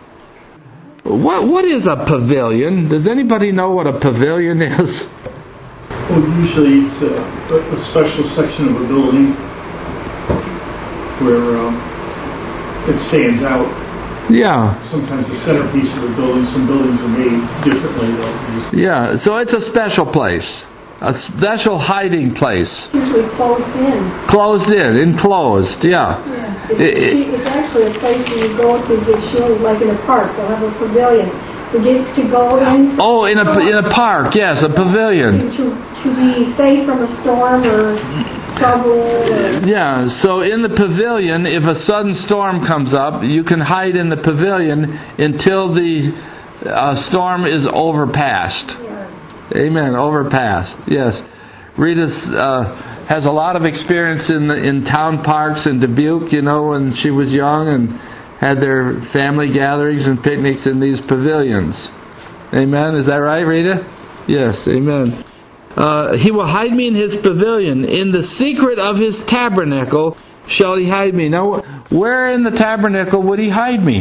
What What is a pavilion? Does anybody know what a pavilion is? Well, usually it's a, a special section of a building where um, it stands out Yeah. Sometimes the centerpiece of a building, some buildings are made differently. Though. Yeah, so it's a special place. A special hiding place. Usually closed in. Closed in, enclosed, yeah. Yeah. It's, It- it- it's actually a place where you go to get shielded, like in a park. They'll have a pavilion. To get to go in. Oh, in a in a park, yes, a pavilion. To, to be safe from a storm or trouble. Or, Yeah, so in the pavilion, if a sudden storm comes up, you can hide in the pavilion until the uh, storm is overpassed. yeah. Amen, overpassed, yes. Rita uh, has a lot of experience in the, in town parks in Dubuque, you know, when she was young and had their family gatherings and picnics in these pavilions. Amen, is that right, Rita? Yes, amen. Uh, he will hide me in his pavilion. In the secret of his tabernacle shall he hide me. Now, where in the tabernacle would he hide me?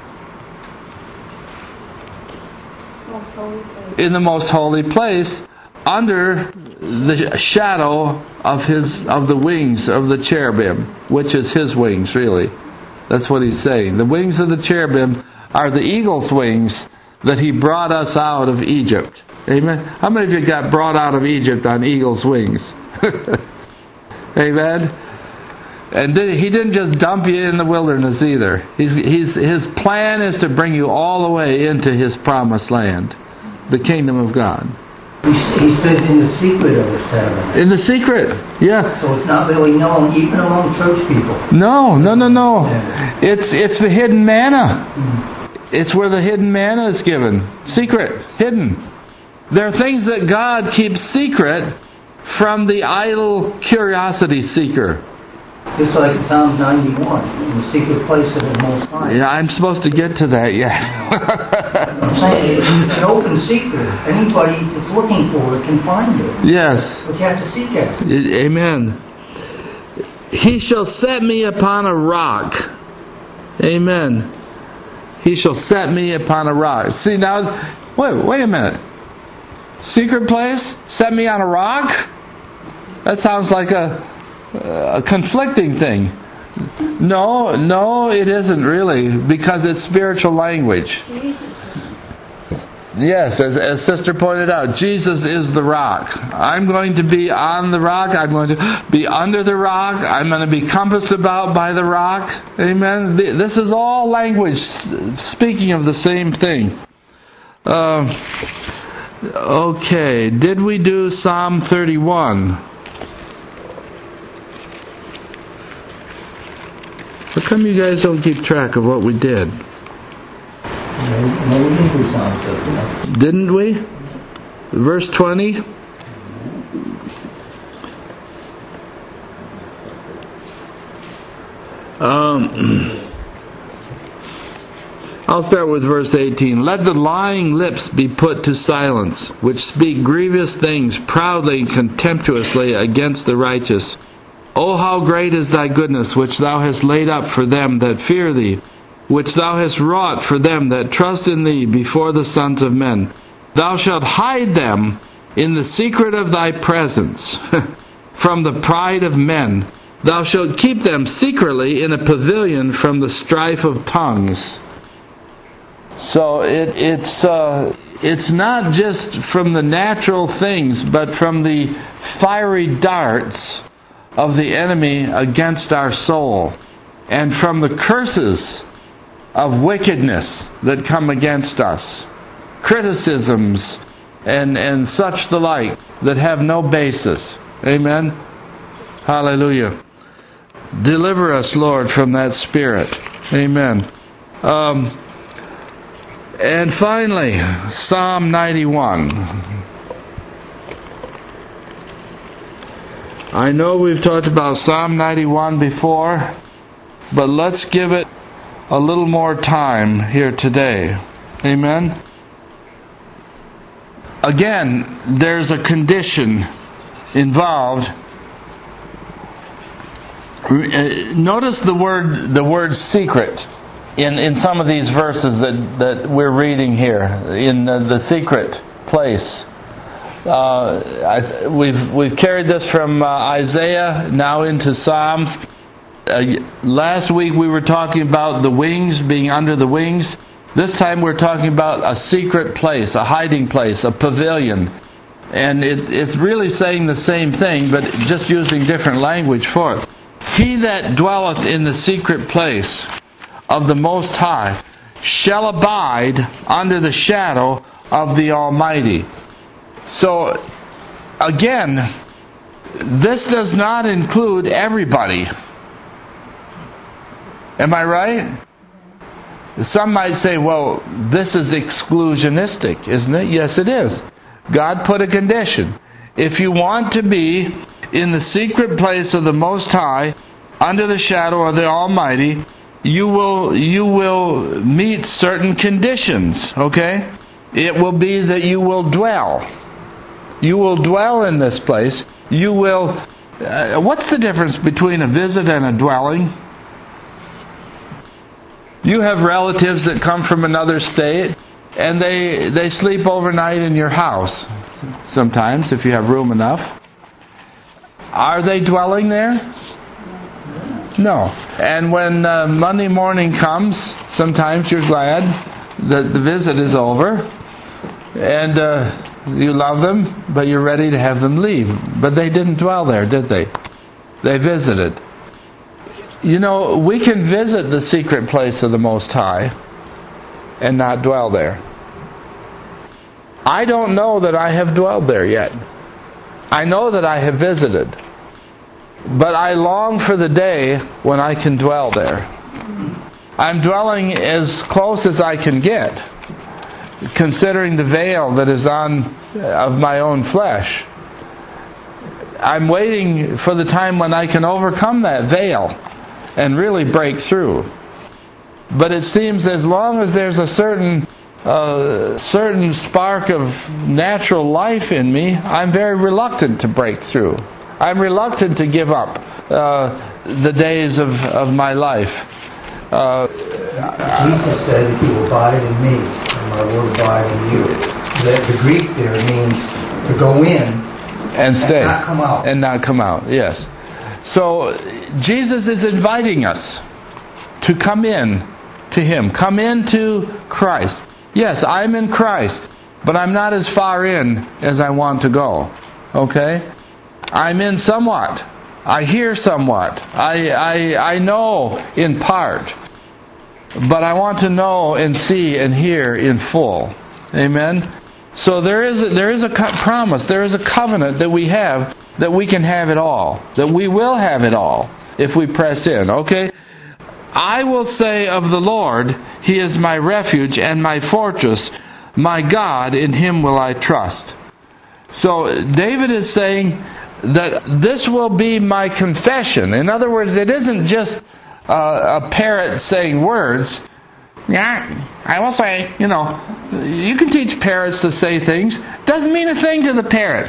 Most holy place. In the most holy place, under the shadow of his of the wings of the cherubim, which is his wings, really. That's what he's saying. The wings of the cherubim are the eagle's wings that he brought us out of Egypt. Amen. How many of you got brought out of Egypt on eagle's wings? Amen. And he didn't just dump you in the wilderness either. He's, he's, his plan is to bring you all the way into his promised land, the kingdom of God. He, he says in the secret of the tabernacle. In the secret, yeah. So it's not really known, even among church people. No, no, no, no. It's it's the hidden manna. Mm. It's where the hidden manna is given. Secret, hidden. There are things that God keeps secret from the idle curiosity seeker. Just like in Psalms ninety-one, in the secret place of the Most High. Yeah, I'm supposed to get to that, yeah. I'm saying, it's an open secret. Anybody that's looking for it can find it. Yes. But you have to seek it. Amen. He shall set me upon a rock. Amen. He shall set me upon a rock. See now, wait, wait a minute. Secret place? Set me on a rock? That sounds like a, a conflicting thing. No, no, it isn't really, because it's spiritual language. Yes, as, as Sister pointed out, Jesus is the rock. I'm going to be on the rock. I'm going to be under the rock. I'm going to be compassed about by the rock. Amen. This is all language speaking of the same thing. Uh, okay, did we do Psalm thirty-one? How come you guys don't keep track of what we did? No, no, we didn't do Psalms thirty-one. Didn't we? Verse twenty. Um, I'll start with verse eighteen. Let the lying lips be put to silence, which speak grievous things proudly and contemptuously against the righteous. O how great is thy goodness, which thou hast laid up for them that fear thee, which thou hast wrought for them that trust in thee before the sons of men. Thou shalt hide them in the secret of thy presence from the pride of men. Thou shalt keep them secretly in a pavilion from the strife of tongues. So it, it's uh, it's not just from the natural things, but from the fiery darts of the enemy against our soul, and from the curses of wickedness that come against us, criticisms and and such the like that have no basis. Amen. Hallelujah. Deliver us, Lord, from that spirit. Amen. Um, and finally, Psalm ninety-one. I know we've talked about Psalm ninety-one before, but let's give it a little more time here today. Amen? Again, there's a condition involved. Notice the word the word secret in, in some of these verses that, that we're reading here, in the, the secret place. Uh, I, we've we've carried this from uh, Isaiah now into Psalms. uh, last week we were talking about the wings, being under the wings. This time we're talking about a secret place, a hiding place, a pavilion. And it, it's really saying the same thing, but just using different language for it. He that dwelleth in the secret place of the Most High shall abide under the shadow of the Almighty. So, again, this does not include everybody. Am I right? Some might say, well, this is exclusionistic, isn't it? Yes, it is. God put a condition. If you want to be in the secret place of the Most High, under the shadow of the Almighty, you will you will meet certain conditions, okay? It will be that you will dwell. You will dwell in this place. You will... Uh, what's the difference between a visit and a dwelling? You have relatives that come from another state, and they they sleep overnight in your house, sometimes, if you have room enough. Are they dwelling there? No. And when uh, Monday morning comes, sometimes you're glad that the visit is over, and uh, you love them, but you're ready to have them leave. But they didn't dwell there, did they? They visited. You know, we can visit the secret place of the Most High and not dwell there. I don't know that I have dwelled there yet. I know that I have visited. But I long for the day when I can dwell there. I'm dwelling as close as I can get, considering the veil that is on of my own flesh. I'm waiting for the time when I can overcome that veil and really break through. But it seems as long as there's a certain uh, certain spark of natural life in me, I'm very reluctant to break through. I'm reluctant to give up uh, the days of, of my life. Uh, Jesus said, if you abide in me, and my word abide in you. The, the Greek there means to go in and stay. And not come out. And not come out, yes. So, Jesus is inviting us to come in to Him. Come into Christ. Yes, I'm in Christ, but I'm not as far in as I want to go. Okay? I'm in somewhat. I hear somewhat. I, I, I know in part. But I want to know and see and hear in full. Amen? So there is a, there is a co- promise, there is a covenant that we have that we can have it all. That we will have it all if we press in. Okay? I will say of the Lord, He is my refuge and my fortress. My God, in Him will I trust. So David is saying that this will be my confession. In other words, it isn't just uh, a parrot saying words. Yeah, I will say, you know, you can teach parrots to say things. Doesn't mean a thing to the parrot.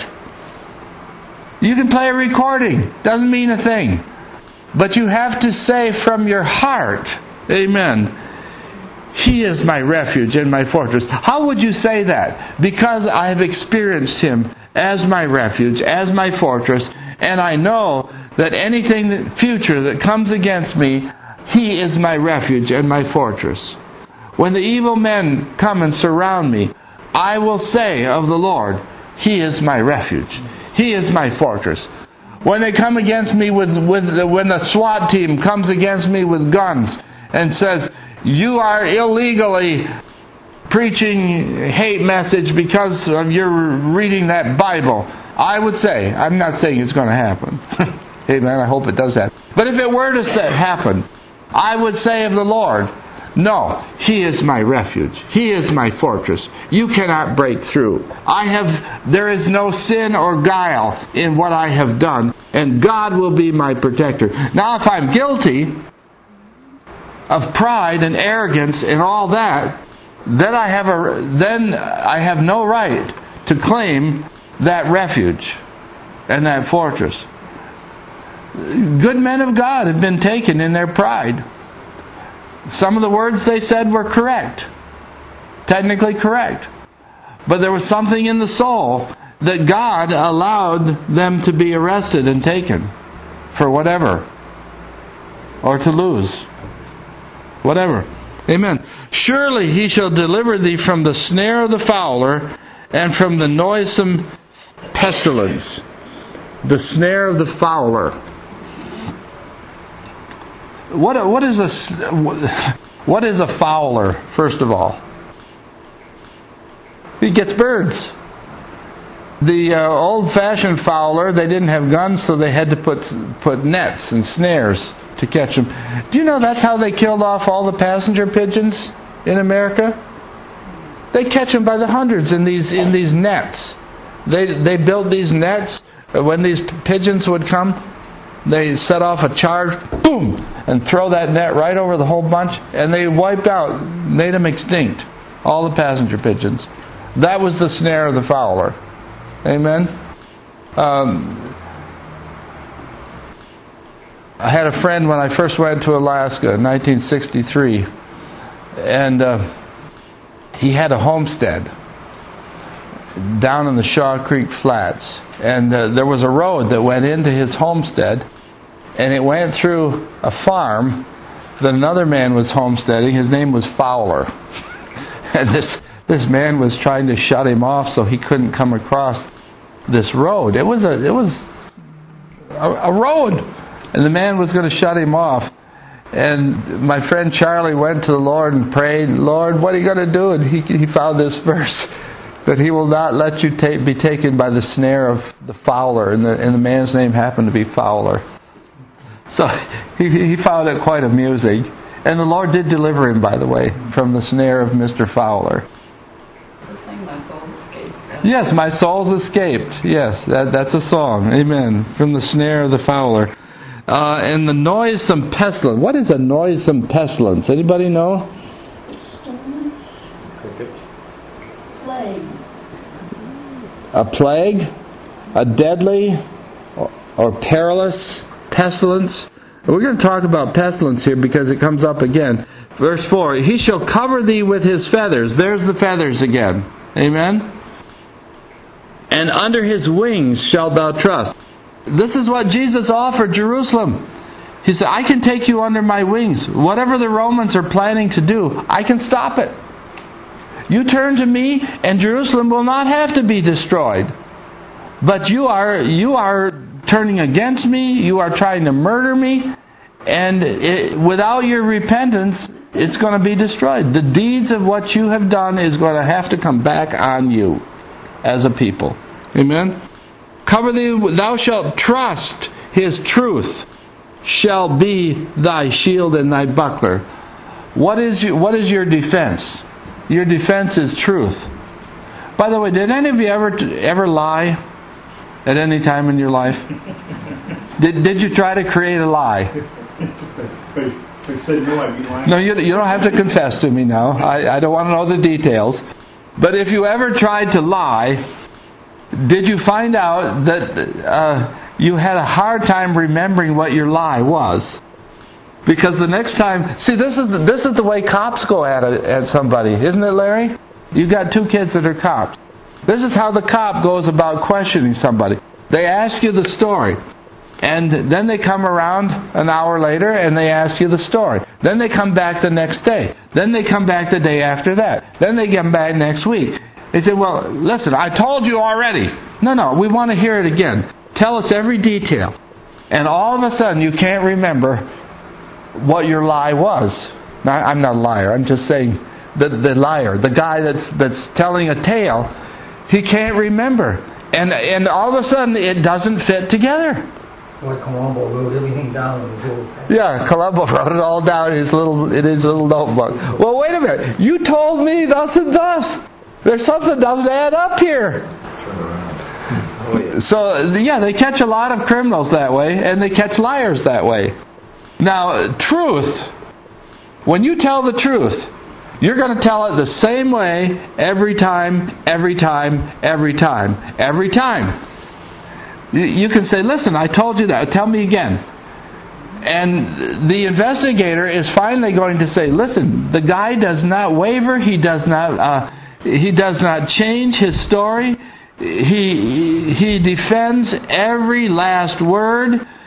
You can play a recording. Doesn't mean a thing. But you have to say from your heart, amen, He is my refuge and my fortress. How would you say that? Because I have experienced Him as my refuge, as my fortress, and I know that anything that future that comes against me, He is my refuge and my fortress. When the evil men come and surround me, I will say of the Lord, He is my refuge. He is my fortress. When they come against me with, with the, when the SWAT team comes against me with guns and says, you are illegally preaching hate message because of your reading that Bible, I would say, I'm not saying it's going to happen. Amen, I hope it does happen. But if it were to say, happen, I would say of the Lord, no, He is my refuge. He is my fortress. You cannot break through. I have, there is no sin or guile in what I have done, and God will be my protector. Now, if I'm guilty of pride and arrogance and all that, then I have a then I have no right to claim that refuge and that fortress. Good men of God have been taken in their pride. Some of the words they said were correct, technically correct, but there was something in the soul that God allowed them to be arrested and taken for whatever. or to lose. Whatever. Amen. Surely he shall deliver thee from the snare of the fowler and from the noisome pestilence. The snare of the fowler. What what is a what is a fowler? First of all, he gets birds. The uh, old-fashioned fowler, they didn't have guns, so they had to put put nets and snares to catch them. Do you know that's how they killed off all the passenger pigeons in America? They catch them by the hundreds in these in these nets. They they built these nets. When these pigeons would come, they set off a charge, boom, and throw that net right over the whole bunch, and they wiped out, made them extinct, all the passenger pigeons. That was the snare of the fowler. Amen. Um, I had a friend when I first went to Alaska in nineteen sixty-three, and uh, he had a homestead down in the Shaw Creek Flats, and uh, there was a road that went into his homestead, and it went through a farm that another man was homesteading. His name was Fowler, and this this man was trying to shut him off so he couldn't come across this road. It was a it was a, a road, and the man was going to shut him off. And my friend Charlie went to the Lord and prayed, "Lord, what are you going to do?" And he he found this verse, that He will not let you ta- be taken by the snare of the fowler, and the and the man's name happened to be Fowler. So he he found it quite amusing, and the Lord did deliver him, by the way, from the snare of Mister Fowler. Yes, my soul's escaped. Yes, that, that's a song. Amen. From the snare of the fowler. Uh, and the noisome pestilence. What is a noisome pestilence? Anybody know? Plague. A plague? A deadly or, or perilous pestilence? We're going to talk about pestilence here because it comes up again. Verse four, He shall cover thee with His feathers. There's the feathers again. Amen? And under His wings shalt thou trust. This is what Jesus offered Jerusalem. He said, I can take you under my wings. Whatever the Romans are planning to do, I can stop it. You turn to me, and Jerusalem will not have to be destroyed. But you are you are turning against me. You are trying to murder me. And it, without your repentance, it's going to be destroyed. The deeds of what you have done is going to have to come back on you as a people. Amen? Cover thee, thou shalt trust His truth shall be thy shield and thy buckler. What is your, what is your defense? Your defense is truth. By the way, did any of you ever ever lie at any time in your life? Did Did you try to create a lie? No, you you don't have to confess to me now. I, I don't want to know the details. But if you ever tried to lie, did you find out that uh, you had a hard time remembering what your lie was? Because the next time, see, this is the, this is the way cops go at it, at somebody, isn't it, Larry? You've got two kids that are cops. This is how the cop goes about questioning somebody. They ask you the story, and then they come around an hour later and they ask you the story. Then they come back the next day. Then they come back the day after that. Then they come back next week. They say, well, listen, I told you already. No, no, we want to hear it again. Tell us every detail. And all of a sudden you can't remember what your lie was. Now, I'm not a liar. I'm just saying the, the liar, the guy that's that's telling a tale, he can't remember. And and all of a sudden it doesn't fit together. Like Columbo wrote everything down in his little... Yeah, Columbo wrote it all down in his little in his little notebook. Well, wait a minute. You told me thus and thus. There's something that doesn't add up here. So, yeah, they catch a lot of criminals that way, and they catch liars that way. Now, truth, when you tell the truth, you're going to tell it the same way every time, every time, every time, every time. You can say, listen, I told you that. Tell me again. And the investigator is finally going to say, listen, the guy does not waver. He does not uh, he does not change his story. He he defends every last word.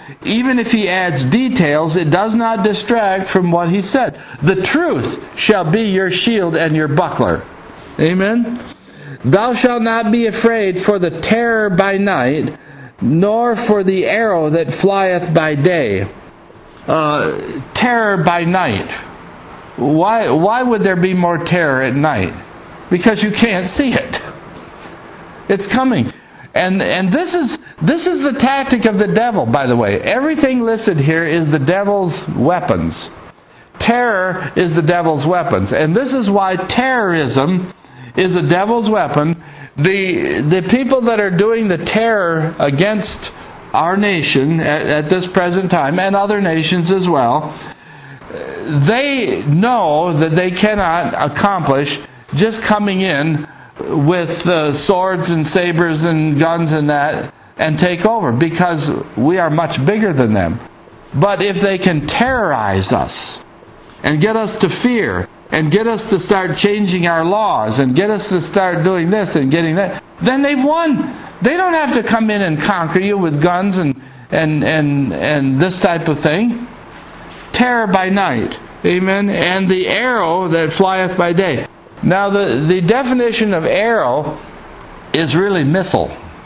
even if he adds details, it does not distract from what he said. The truth shall be your shield and your buckler. Amen? Thou shalt not be afraid for the terror by night, nor for the arrow that flieth by day. Uh, terror by night. Why, why would there be more terror at night? Because you can't see it. It's coming. And and this is this is the tactic of the devil, by the way. Everything listed here is the devil's weapons. Terror is the devil's weapons. And this is why terrorism is the devil's weapon. The the people that are doing the terror against our nation at, at this present time, and other nations as well, they know that they cannot accomplish just coming in with uh, swords and sabers and guns and that and take over, because we are much bigger than them. But if they can terrorize us and get us to fear and get us to start changing our laws and get us to start doing this and getting that, then they've won. They don't have to come in and conquer you with guns and and and, and this type of thing. Terror by night. Amen. And the arrow that flieth by day. Now, the, the definition of arrow is really missile.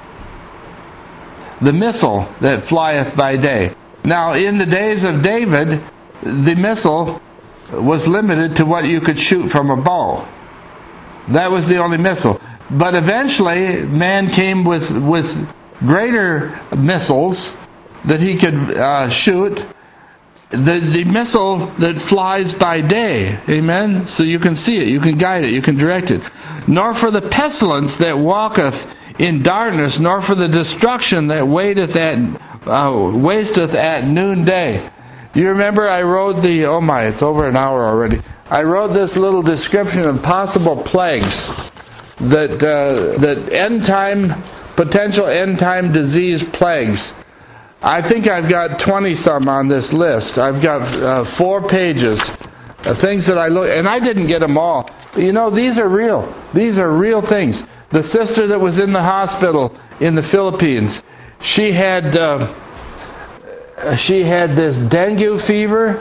The missile that flieth by day. Now, in the days of David, the missile was limited to what you could shoot from a bow. That was the only missile. But eventually, man came with, with greater missiles that he could uh, shoot. The, the missile that flies by day, amen? So you can see it, you can guide it, you can direct it. Nor for the pestilence that walketh in darkness, nor for the destruction that waiteth at, uh, wasteth at noonday. You remember I wrote the, oh my, it's over an hour already. I wrote this little description of possible plagues that, uh, that end time, potential end time disease plagues. I think I've got twenty-some on this list. I've got uh, four pages of things that I look, and I didn't get them all. You know, these are real. These are real things. The sister that was in the hospital in the Philippines, she had uh, she had this dengue fever,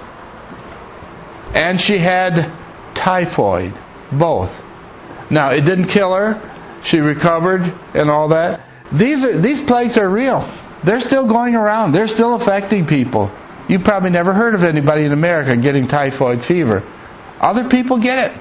and she had typhoid, both. Now, it didn't kill her. She recovered and all that. These are these plagues are real. They're still going around. They're still affecting people. You probably never heard of anybody in America getting typhoid fever. Other people get it.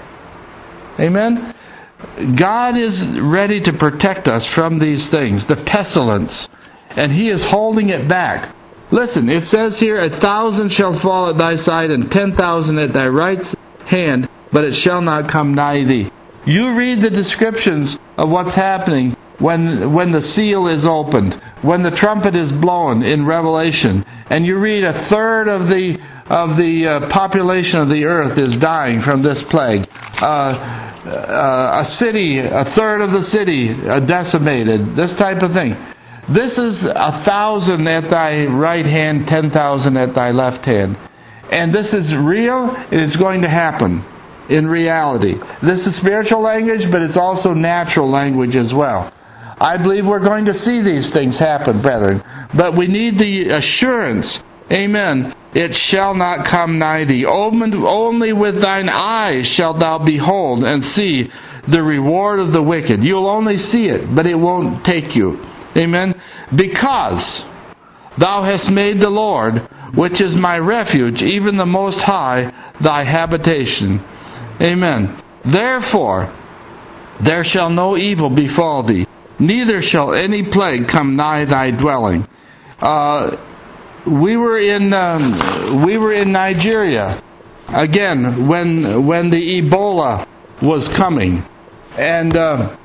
Amen? God is ready to protect us from these things, the pestilence, and He is holding it back. Listen, it says here, a thousand shall fall at thy side and ten thousand at thy right hand, but it shall not come nigh thee. You read the descriptions of what's happening when when the seal is opened, when the trumpet is blown in Revelation, and you read a third of the of the uh, population of the earth is dying from this plague. Uh, uh, a city, a third of the city uh, decimated. This type of thing. This is a thousand at thy right hand, ten thousand at thy left hand, and this is real. And it's going to happen in reality. This is spiritual language, but it's also natural language as well. I believe we're going to see these things happen, brethren. But we need the assurance, amen, it shall not come nigh thee. Only with thine eyes shalt thou behold and see the reward of the wicked. You'll only see it, but it won't take you. Amen. Because thou hast made the Lord, which is my refuge, even the Most High, thy habitation. Amen. Therefore, there shall no evil befall thee, neither shall any plague come nigh thy dwelling. Uh, we were in um, we were in Nigeria again when when the Ebola was coming, and uh,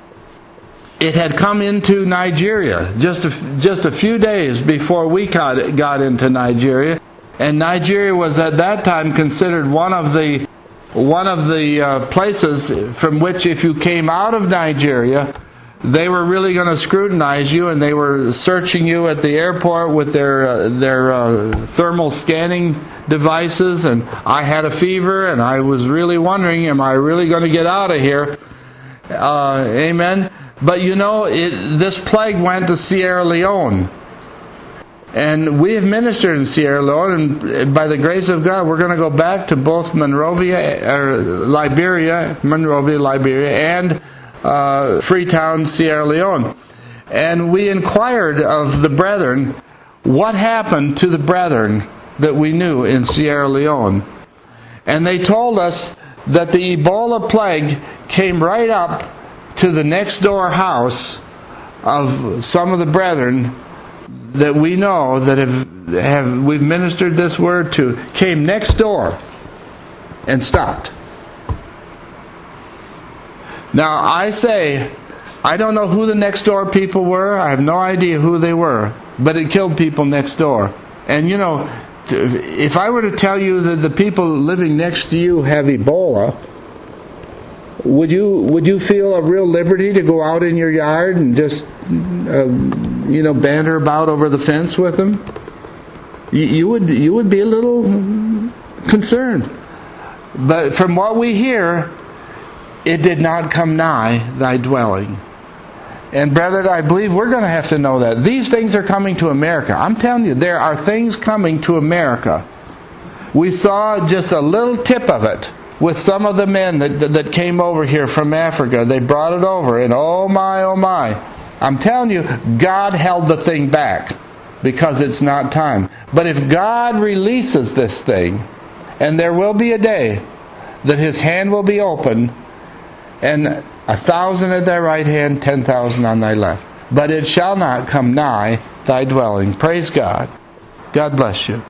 it had come into Nigeria just a, just a few days before we got got into Nigeria, and Nigeria was at that time considered one of the one of the uh, places from which, if you came out of Nigeria, they were really going to scrutinize you, and they were searching you at the airport with their uh, their uh, thermal scanning devices. And I had a fever, and I was really wondering, am I really going to get out of here? Uh, amen. But you know, it, this plague went to Sierra Leone, And we have ministered in Sierra Leone, and by the grace of God, we're going to go back to both Monrovia, or Liberia, Monrovia, Liberia, and uh, Freetown, Sierra Leone. And we inquired of the brethren, what happened to the brethren that we knew in Sierra Leone? And they told us that the Ebola plague came right up to the next door house of some of the brethren that we know that have, have we've ministered this word to, came next door and stopped. Now I say, I don't know who the next door people were. I have no idea who they were, but it killed people next door. And you know, if I were to tell you that the people living next to you have Ebola, would you would you feel a real liberty to go out in your yard and just uh, you know banter about over the fence with them? You, you would you would be a little concerned. But from what we hear, it did not come nigh thy dwelling. And brethren, I believe we're going to have to know that. These things are coming to America. I'm telling you, there are things coming to America. We saw just a little tip of it with some of the men that that came over here from Africa. They brought it over, and oh my, oh my. I'm telling you, God held the thing back because it's not time. But if God releases this thing, and there will be a day that His hand will be open, and a thousand at thy right hand, ten thousand on thy left. But it shall not come nigh thy dwelling. Praise God. God bless you.